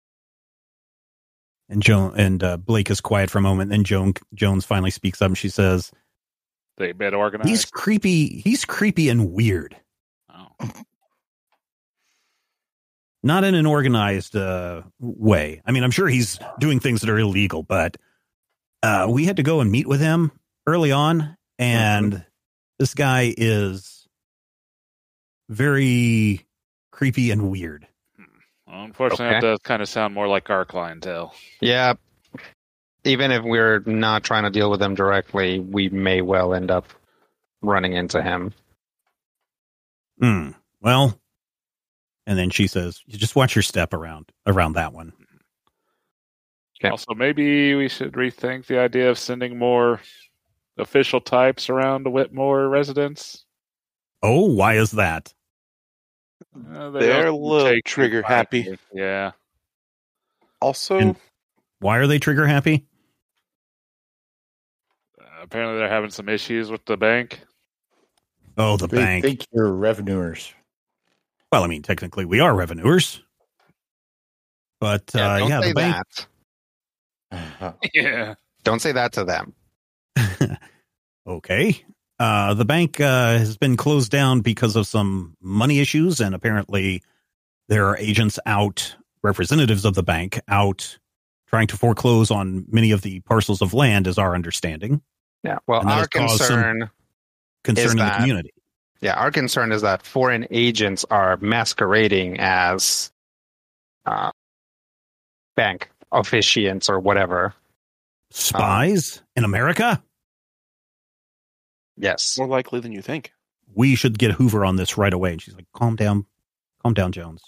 and Joan and uh, Blake is quiet for a moment. Then Joan Jones finally speaks up and she says, They been organized. "He's creepy. He's creepy and weird. Oh. Not in an organized uh, way. I mean, I'm sure he's doing things that are illegal, but uh, we had to go and meet with him early on, and mm-hmm. this guy is very creepy and weird." Well, unfortunately, Okay. that does kind of sound more like our clientele. Yeah. Even if we're not trying to deal with him directly, we may well end up running into him. Hmm. Well, and then she says, "You just watch your step around around that one." Okay. Also, maybe we should rethink the idea of sending more official types around the Whitmore residence. Oh, why is that? Uh, they They're a don't little take trigger too happy. kindly. Yeah. Also, And why are they trigger happy? Uh, apparently, they're having some issues with the bank. Oh, the They bank. think you're revenuers. Well, I mean, technically, we are revenuers. But, Yeah, uh, don't yeah, say the bank. that. Uh-huh. Yeah. Don't say that to them. Okay. Uh, the bank uh, has been closed down because of some money issues, and apparently there are agents out, representatives of the bank out trying to foreclose on many of the parcels of land, is our understanding. Yeah. Well, And that our has caused some concern, Concern is in the that- community. yeah, our concern is that foreign agents are masquerading as uh, bank officiants or whatever. Spies in America? Yes. more likely than you think. We should get Hoover on this right away. And she's like, calm down. Calm down, Jones.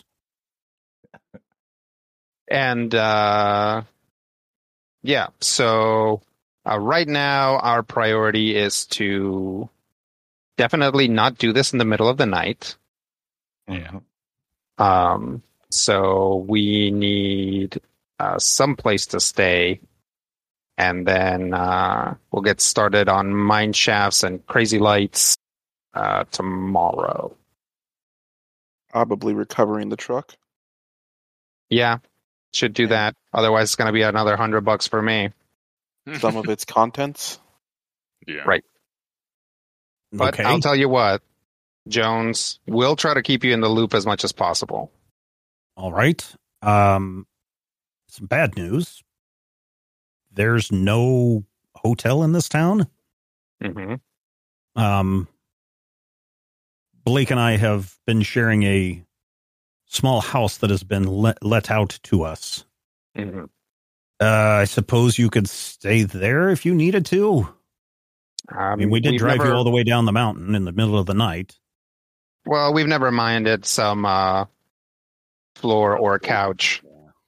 And uh, yeah, so uh, right now our priority is to definitely not do this in the middle of the night. Yeah. Um, so we need uh, some place to stay, and then uh, we'll get started on mine shafts and crazy lights uh, tomorrow. Probably recovering the truck. Yeah, should do that. Otherwise, it's going to be another hundred bucks for me. Some of its contents. Yeah. Right. But Okay. I'll tell you what, Jones, we'll try to keep you in the loop as much as possible. All right. Um, some bad news. There's no hotel in this town. Mm-hmm. Um, Blake and I have been sharing a small house that has been let, let out to us. Mm-hmm. Uh, I suppose you could stay there if you needed to. Um, I mean, we did we've drive never- you all the way down the mountain in the middle of the night. Well, we've never minded some uh, floor or couch.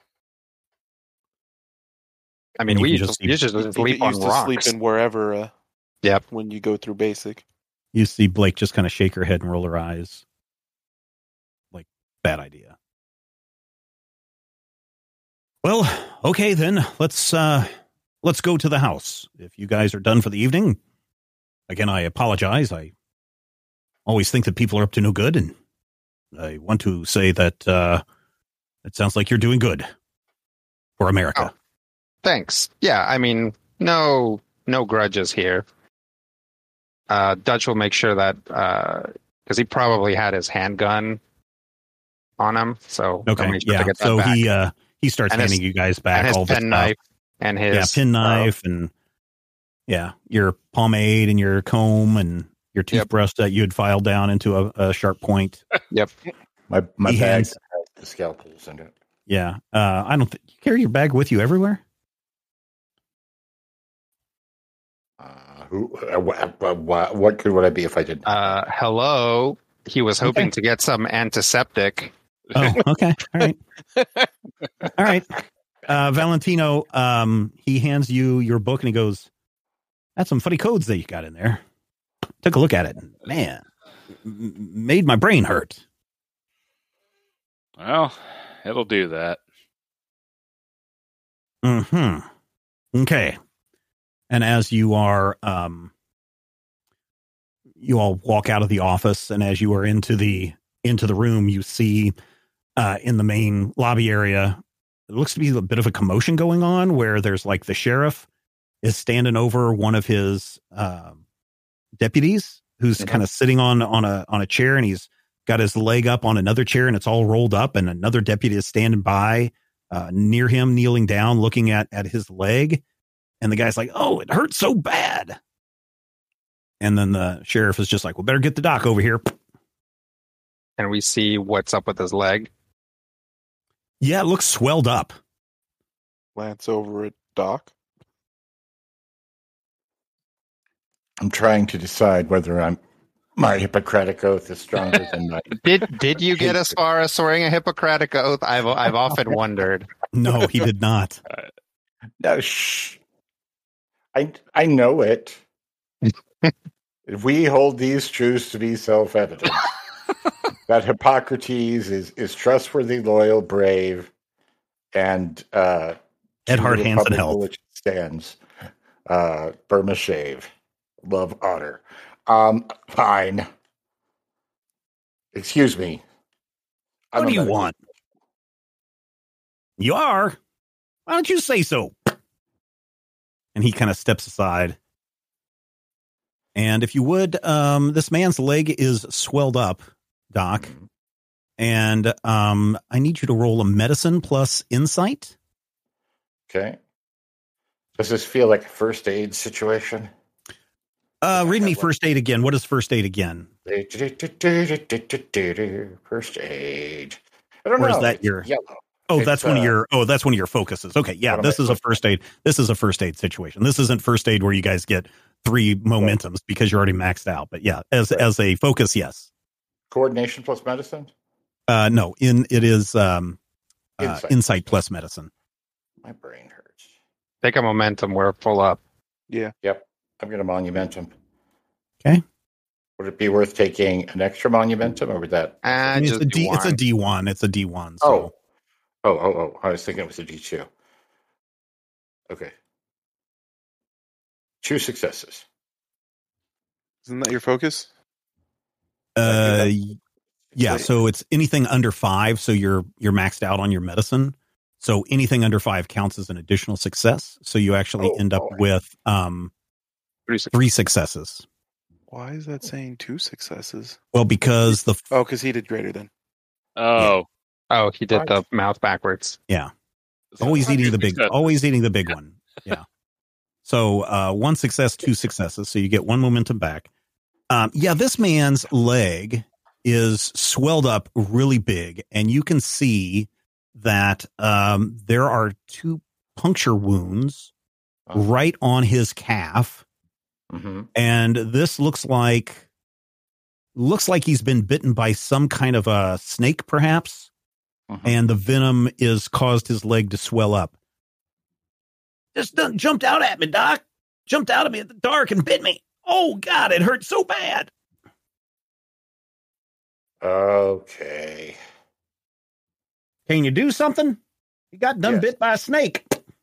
I mean, And you we can used just to, used to You just get sleep on used to rocks. sleeping wherever. Uh, Yep. When you go through basic. You see Blake just kind of shake her head and roll her eyes. Like, bad idea. Well, okay then. Let's uh let's go to the house. If you guys are done for the evening. Again, I apologize. I always think that people are up to no good, and I want to say that uh it sounds like you're doing good for America. Oh. Thanks. Yeah, I mean, no, no grudges here. Uh, Dutch will make sure that because he probably had his handgun on him, so he'll Okay, make sure to yeah. get that So back. he uh he starts And his- handing you guys back and his all the pen stuff. knife and his yeah, pin knife and yeah, your pomade and your comb and your toothbrush that you had filed down into a, a sharp point. Yep. My my He bag hands- has the scalpels in it. Yeah, uh, I don't think you carry your bag with you everywhere. Uh, who? Uh, what, what, what could would I be if I didn't? Uh, hello. He was hoping Okay. to get some antiseptic. Oh, okay, all right, all right. Uh, Valentino, um, he hands you your book and he goes, "That's some funny codes that you got in there." Took a look at it, and man, m- made my brain hurt. Well, it'll do that. Hmm. Okay. And as you are, um, you all walk out of the office, and as you are into the into the room, you see uh, in the main lobby area, it looks to be a bit of a commotion going on, where there's like the sheriff is standing over one of his uh, deputies, who's Mhm. kind of sitting on on a on a chair, and he's got his leg up on another chair, and it's all rolled up, and another deputy is standing by uh, near him, kneeling down, looking at at his leg. And the guy's like, "Oh, it hurts so bad." And then the sheriff is just like, "Well, better get the doc over here." And we see what's up with his leg. Yeah, it looks swelled up. Glance over at Doc. I'm trying to decide whether I'm my Hippocratic oath is stronger than my. Did did you get as far as swearing a Hippocratic oath? I've I've often wondered. No, he did not. No, shh. I I know it. If we hold these truths to be self-evident, that Hippocrates is is trustworthy, loyal, brave, and uh, Ed Hart, Hands and Republic Health. Village stands. Uh, Burma Shave. Love, honor. Um, fine. Excuse me. I'm What a do you medical- want? You are? Why don't you say so? And he kind of steps aside. And if you would, um, this man's leg is swelled up, Doc. And um, I need you to roll a medicine plus insight. Okay. Does this feel like a first aid situation? Uh, read me first aid again. What is first aid again? First aid. I don't Or know. is that It's your- yellow? Oh, It's, that's one of uh, your. Oh, that's one of your focuses. Okay, yeah, What am this I is a supposed first aid. This is a first aid situation. This isn't first aid where you guys get three momentums because you're already maxed out. But yeah, as Right. as a focus, yes. Coordination plus medicine? Uh, no, in it is um, uh, Insight. insight plus medicine. My brain hurts. Take a momentum. We're full up. Yeah. Yep. I'm going to monumentum. Okay. Would it be worth taking an extra monumentum or would that? And I mean, it's just a do D. It's a one. D one. It's a D one. Oh. So. Oh, oh, oh. I was thinking it was a D two. Okay. Two successes. Isn't that your focus? Uh, yeah. So it's anything under five. So you're you're maxed out on your medicine. So anything under five counts as an additional success. So you actually Oh, end up boy. with um Three successes. three successes. Why is that saying two successes? Well, because the Oh, because he did greater than. Oh, Oh, he did What? the mouth backwards. yeah, always eating the big, Success. always eating the big one. Yeah. So uh, one success, two successes. So you get one momentum back. Um, yeah, this man's leg is swelled up really big, and you can see that um, there are two puncture wounds Oh. right on his calf, Mm-hmm. and this looks like looks like he's been bitten by some kind of a snake, perhaps. Mhm. And the venom is caused his leg to swell up. Just done, jumped out at me, Doc. Jumped out at me at the dark and bit me. Oh, God, it hurt so bad. Okay. Can you do something? You got done Yes. bit by a snake.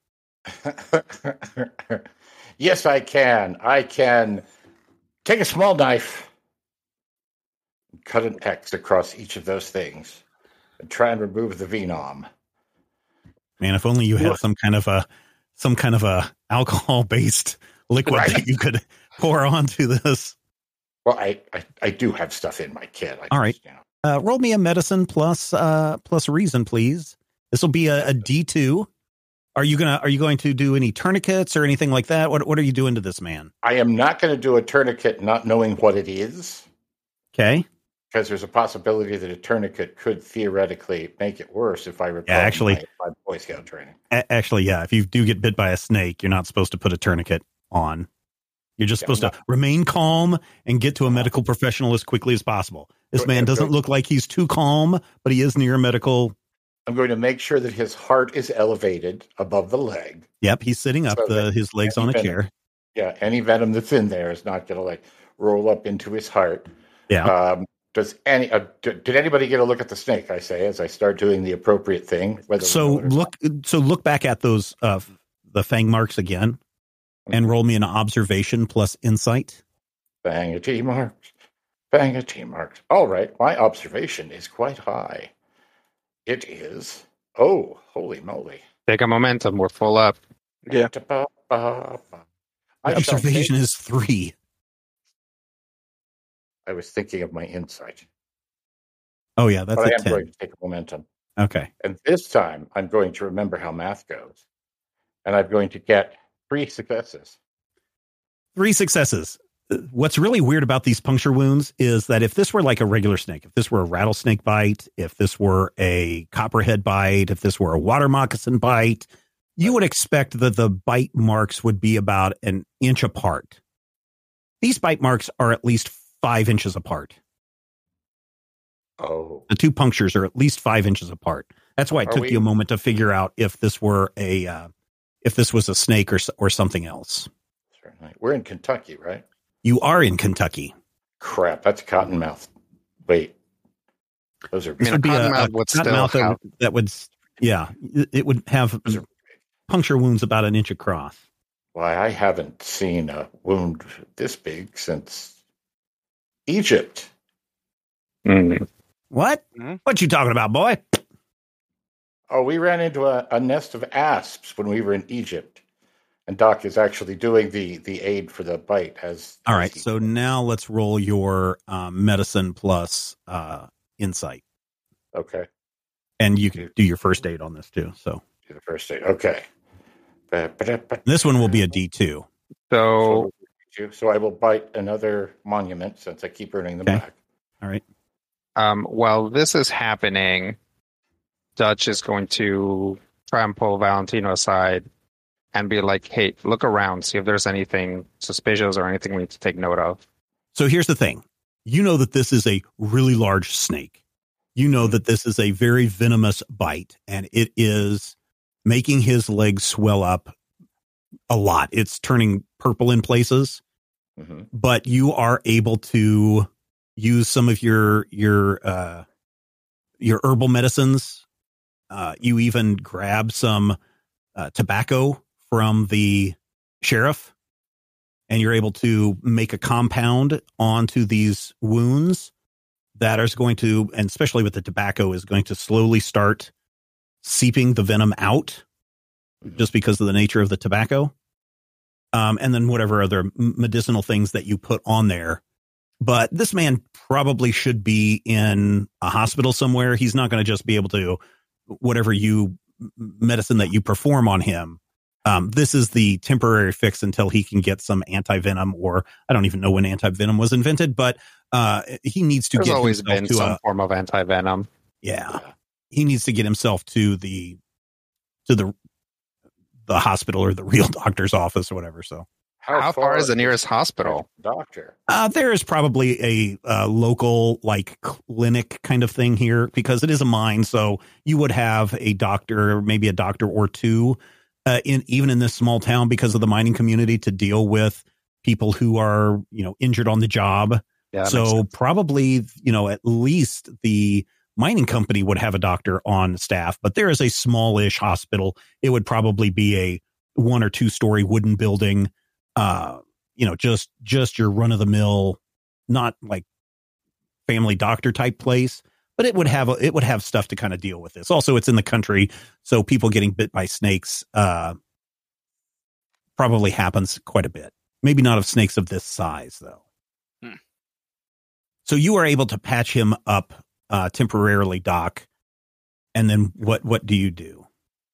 Yes, I can. I can take a small knife, and cut an X across each of those things, and try and remove the venom. Man, if only you had some kind of a some kind of a alcohol based liquid Right. that you could pour onto this. Well, I, I, I do have stuff in my kit. I All right. just, you know, Uh, roll me a medicine plus uh, plus reason, please. This will be a, a D two. Are you gonna Are you going to do any tourniquets or anything like that? What What are you doing to this man? I am not going to do a tourniquet not knowing what it is, Okay. because there's a possibility that a tourniquet could theoretically make it worse if I recall Yeah, actually- my, my Boy Scout training. A- actually, yeah. If you do get bit by a snake, you're not supposed to put a tourniquet on. You're just Yeah, supposed I'm to remain calm and get to a Uh-huh. medical professional as quickly as possible. This Go- man go- doesn't look like he's too calm, but he is near a medical. I'm going to make sure that his heart is elevated above the leg. Yep, he's sitting up. So The that- his legs on a venom- chair. Yeah, any venom that's in there is not going to like roll up into his heart. Yeah. Um, does any uh, d- did anybody get a look at the snake? I say as I start doing the appropriate thing. Whether we So know it or look. So look back at those uh, the fang marks again, and roll me an observation plus insight. not. Bang a T marks, bang a T marks. All right, my observation is quite high. It is. Oh, holy moly! Take a momentum. We're full up. Yeah. I shall Observation take- is three. I was thinking of my insight, Oh yeah, that's but I a am ten. going to take a momentum. Okay. And this time, I'm going to remember how math goes. And I'm going to get three successes. Three successes. What's really weird about these puncture wounds is that if this were like a regular snake, if this were a rattlesnake bite, if this were a copperhead bite, if this were a water moccasin bite, you would expect that the bite marks would be about an inch apart. These bite marks are at least five inches apart. Oh. The two punctures are at least five inches apart. That's why it Are took we- you a moment to figure out if this were a, uh, if this was a snake or, s- or something else. Certainly. We're in Kentucky, right? You are in Kentucky. Crap, that's cottonmouth. Wait. Those are I mean, This would be a, cottonmouth a would still cottonmouth that, have- would- that would Yeah, it, it would have puncture wounds about an inch across. Why, I haven't seen a wound this big since Egypt. Mm. What? Mm-hmm. What you talking about, boy? Oh, we ran into a, a nest of asps when we were in Egypt. And Doc is actually doing the, the aid for the bite. As All as right, he- so now let's roll your um, medicine plus uh, insight. Okay. And you can do your first aid on this, too. So Do the first aid. Okay. this one will be a D two. So, So I will bite another monument since I keep earning them Okay. back. All right. um, while this is happening, Dutch is going to try and pull Valentino aside and be like, hey, look around, see if there's anything suspicious or anything we need to take note of. So here's the thing. You know that this is a really large snake. You know that this is a very venomous bite, and it is making his legs swell up a lot. It's turning purple in places, Mm-hmm. but you are able to use some of your your uh, your herbal medicines. Uh, you even grab some uh, tobacco from the sheriff, and you're able to make a compound onto these wounds that is going to, and especially with the tobacco, is going to slowly start seeping the venom out just because of the nature of the tobacco. Um, and then whatever other medicinal things that you put on there. But this man probably should be in a hospital somewhere. He's not going to just be able to, whatever you medicine that you perform on him. Um, this is the temporary fix until he can get some anti-venom, or I don't even know when anti-venom was invented, but uh, he needs to There's get always himself been to some a, form of anti-venom. yeah, he needs to get himself to the, to the, the hospital or the real doctor's office or whatever. So How, How far, far is the nearest hospital? Doctor. Uh, there is probably a uh, local like clinic kind of thing here because it is a mine. So you would have a doctor, maybe a doctor or two uh, in even in this small town because of the mining community to deal with people who are, you know, injured on the job. Yeah, so probably, you know, at least the mining company would have a doctor on staff, but there is a smallish hospital. It would probably be a one or two story wooden building. Uh, you know, just just your run of the mill, not like family doctor type place, but it would have a, it would have stuff to kind of deal with this. Also, it's in the country, so people getting bit by snakes uh, probably happens quite a bit. Maybe not of snakes of this size, though. Hmm. So you are able to patch him up uh, temporarily, Doc. And then what? What do you do?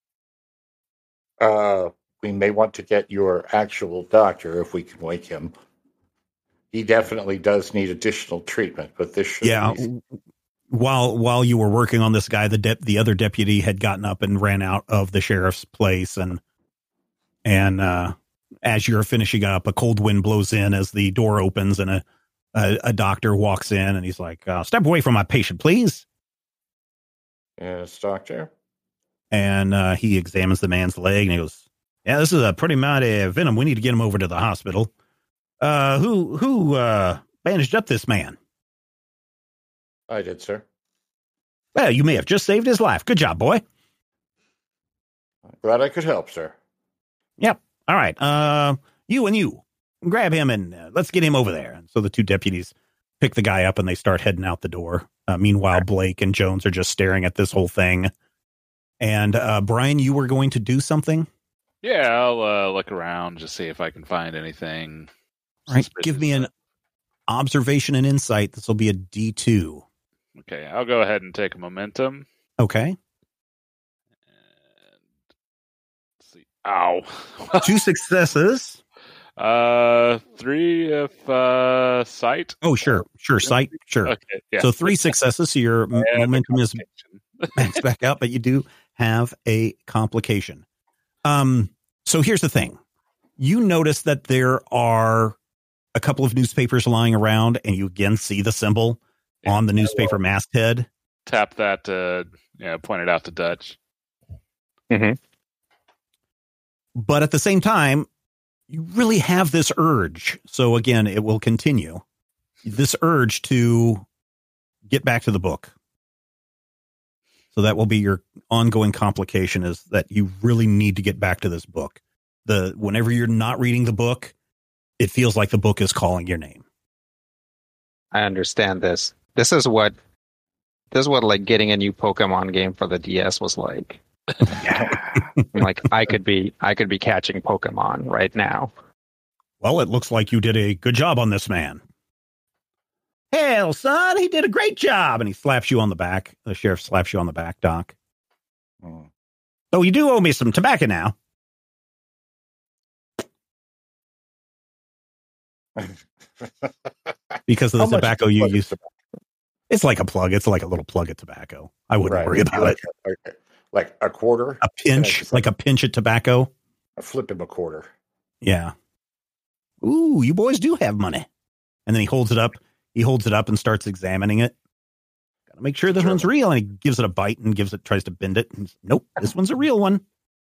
Uh. We may want to get your actual doctor if we can wake him. He definitely does need additional treatment, but this should yeah. Be... While while you were working on this guy, the de- the other deputy had gotten up and ran out of the sheriff's place, and and uh, as you're finishing up, a cold wind blows in as the door opens, and a a, a doctor walks in, and he's like, uh, "Step away from my patient, please." Yes, doctor. And uh, he examines the man's leg, and he goes, yeah, this is a pretty mighty venom. We need to get him over to the hospital. Uh, who who uh, bandaged up this man? I did, sir. Well, you may have just saved his life. Good job, boy. Glad I could help, sir. Yep. All right. Uh, you and you. Grab him and uh, let's get him over there. And so the two deputies pick the guy up and they start heading out the door. Uh, meanwhile, Blake and Jones are just staring at this whole thing. And uh, Brian, you were going to do something? Yeah, I'll uh, look around, just see if I can find anything. All right, give me an observation and insight. This will be a D two. Okay, I'll go ahead and take a momentum. Okay. And let's see. Ow. Two successes. Uh, three if uh, sight. Oh, sure, sure, sight, sure. Okay, yeah. So three successes. So your m- momentum is maxed back up, but you do have a complication. Um, so here's the thing. You notice that there are a couple of newspapers lying around, and you again see the symbol yeah, on the newspaper well, masthead. Tap that, uh, yeah, point it out to Dutch. Mm-hmm. But at the same time, you really have this urge. So again, it will continue. This urge to get back to the book. So that will be your ongoing complication, is that you really need to get back to this book. The whenever you're not reading the book, it feels like the book is calling your name. I understand this. This is what this is what like getting a new Pokemon game for the D S was like. Like I could be I could be catching Pokemon right now. Well, it looks like you did a good job on this man. Hell, son, he did a great job. And he slaps you on the back. The sheriff slaps you on the back, Doc. Hmm. Oh, you do owe me some tobacco now. Because of the How much tobacco is a you plug of use. tobacco? It's like a plug. It's like a little plug of tobacco. I wouldn't Right. worry about like, it. Like, like a quarter? A pinch, It's like a pinch of tobacco. I flip him a quarter. Yeah. Ooh, you boys do have money. And then he holds it up. He holds it up and starts examining it. Got to make sure this Sure. one's real. And he gives it a bite and gives it, tries to bend it. And nope, this one's a real one.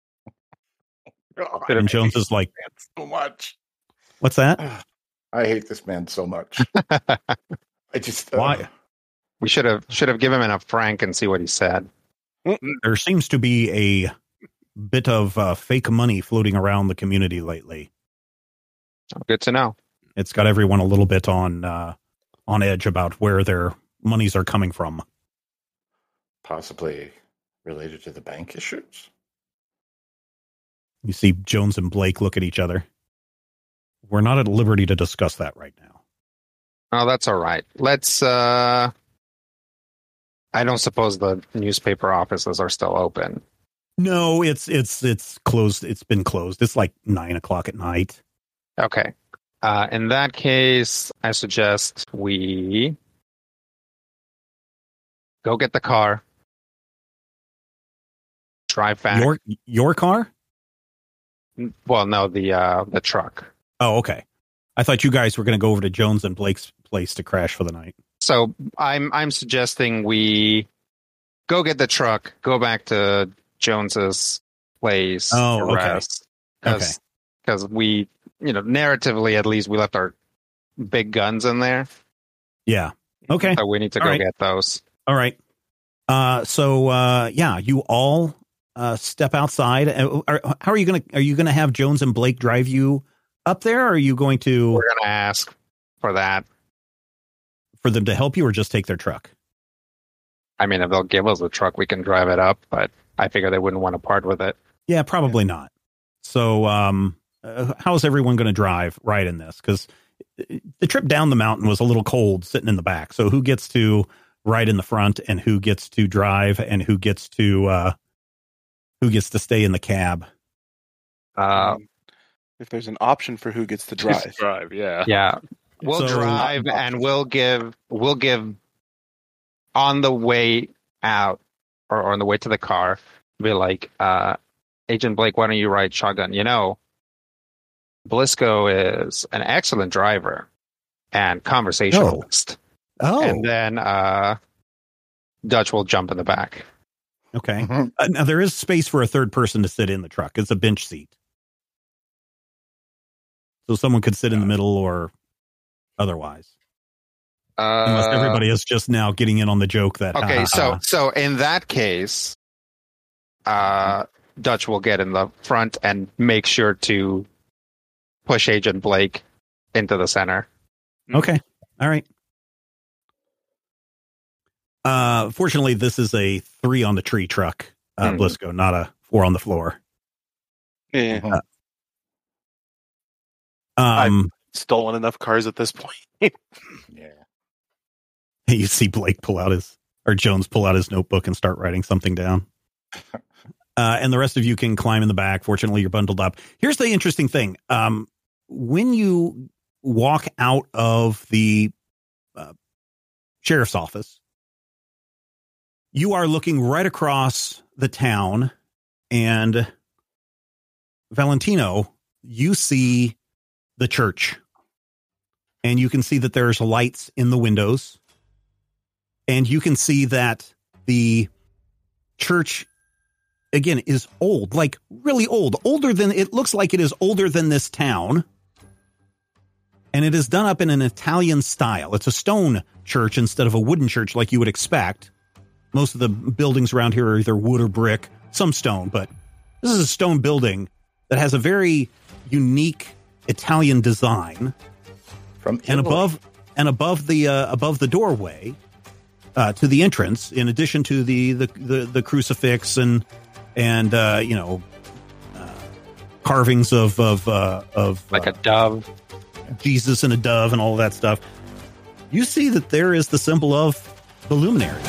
God, And I Jones hate is like, this man so much. what's that? I hate this man so much. I just uh, Why? We should have should have given him a franc and see what he said. There seems to be a bit of uh, fake money floating around the community lately. Good to know. It's got everyone a little bit on uh, on edge about where their monies are coming from. possibly related to the bank issues. You see Jones and Blake look at each other. We're not at liberty to discuss that right now. Oh, that's all right. Let's. Uh, I don't suppose the newspaper offices are still open. No, it's it's it's closed. It's been closed. It's like nine o'clock at night. Okay. Uh, in that case, I suggest we go get the car, drive back. Your your car? Well, no, the uh, the truck. Oh, okay. I thought you guys were going to go over to Jones and Blake's place to crash for the night. So I'm I'm suggesting we go get the truck, go back to Jones's place. Oh, to okay. rest, Cause, Because we, you know, narratively at least we left our big guns in there. Yeah. Okay. So we need to All go right. get those. All right. Uh, so uh, yeah, you all uh, step outside. Uh, are, how are you gonna? Are you gonna have Jones and Blake drive you up there? Or are you going to We're gonna ask for that. for them to help you, or just take their truck? I mean, if they'll give us the truck, we can drive it up. But I figure they wouldn't want to part with it. Yeah, probably not. So, um, uh, how's everyone going to drive right in this? Because the trip down the mountain was a little cold sitting in the back. So, who gets to ride in the front, and who gets to drive, and who gets to uh, who gets to stay in the cab? Uh, If there's an option for who gets to drive. Just drive, yeah. yeah, we'll So- drive, and we'll give we'll give on the way out or, or on the way to the car. Be like, uh, Agent Blake, why don't you ride shotgun? You know, Blisco is an excellent driver and conversationalist. Oh, And then uh, Dutch will jump in the back. okay. Mhm. Uh, now there is space for a third person to sit in the truck. It's a bench seat, so someone could sit in the middle or otherwise. Uh, Unless everybody is just now getting in on the joke that. Okay, ha, ha, so ha. so in that case, uh, Dutch will get in the front and make sure to push Agent Blake into the center. Okay. All right. Uh, fortunately, this is a three on the tree truck, uh, Mhm. Blisco, not a four on the floor. Yeah. Mhm. Um, Stolen enough cars at this point. Yeah. you see Blake pull out his, or Jones pull out his notebook and start writing something down. Uh, and the rest of you can climb in the back. Fortunately, you're bundled up. Here's the interesting thing. Um, when you walk out of the uh, sheriff's office, you are looking right across the town, and Valentino, you see the church, and you can see that there's lights in the windows, and you can see that the church, again, is old, like really old, older than, it looks like it is older than this town. And it is done up in an Italian style. It's a stone church instead of a wooden church like you would expect. Most of the buildings around here are either wood or brick, some stone, but this is a stone building that has a very unique Italian design. From and Italy. above and above the uh, above the doorway uh, to the entrance, in addition to the the, the, the crucifix and and uh, you know uh, carvings of of uh, of Like uh, a dove. Jesus and a dove and all of that stuff, you see that there is the symbol of the luminary.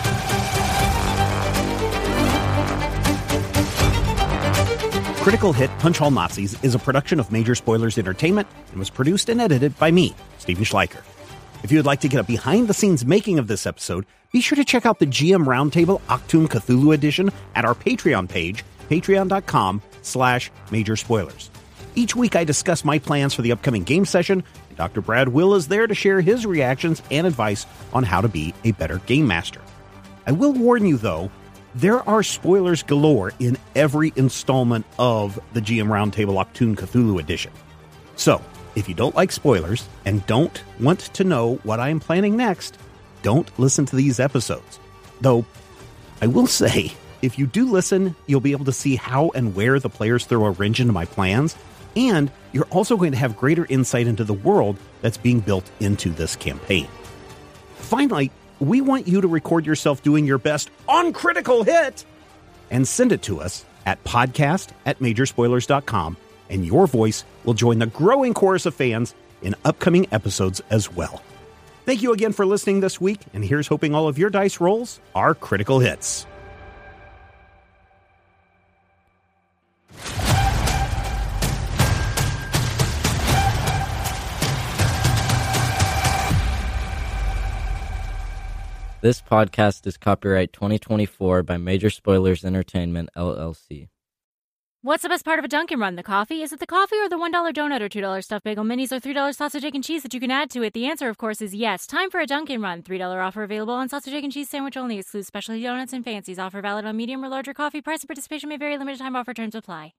Critical Hit Punch All Nazis is a production of Major Spoilers Entertainment and was produced and edited by me, Steven Schleicher. If you would like to get a behind-the-scenes making of this episode, be sure to check out the G M Roundtable Octoon Cthulhu Edition at our Patreon page, patreon.com slash major spoilers. Each week I discuss my plans for the upcoming game session, and Doctor Brad Will is there to share his reactions and advice on how to be a better game master. I will warn you, though, there are spoilers galore in every installment of the G M Roundtable Octoon Cthulhu Edition. So, if you don't like spoilers and don't want to know what I am planning next, don't listen to these episodes. Though, I will say, if you do listen, you'll be able to see how and where the players throw a wrench into my plans, and you're also going to have greater insight into the world that's being built into this campaign. Finally, we want you to record yourself doing your best on Critical Hit and send it to us at podcast at major spoilers dot com, and your voice will join the growing chorus of fans in upcoming episodes as well. Thank you again for listening this week, and here's hoping all of your dice rolls are critical hits. This podcast is copyright twenty twenty-four by Major Spoilers Entertainment, L L C. What's the best part of a Dunkin' Run? The coffee? Is it the coffee or the one dollar donut or two dollar stuffed bagel minis or three dollar sausage, egg, and cheese that you can add to it? The answer, of course, is yes. Time for a Dunkin' Run. three dollar offer available on sausage, egg, and cheese sandwich only. Excludes specialty donuts and fancies. Offer valid on medium or larger coffee. Price and participation may vary. Limited time offer. Terms apply.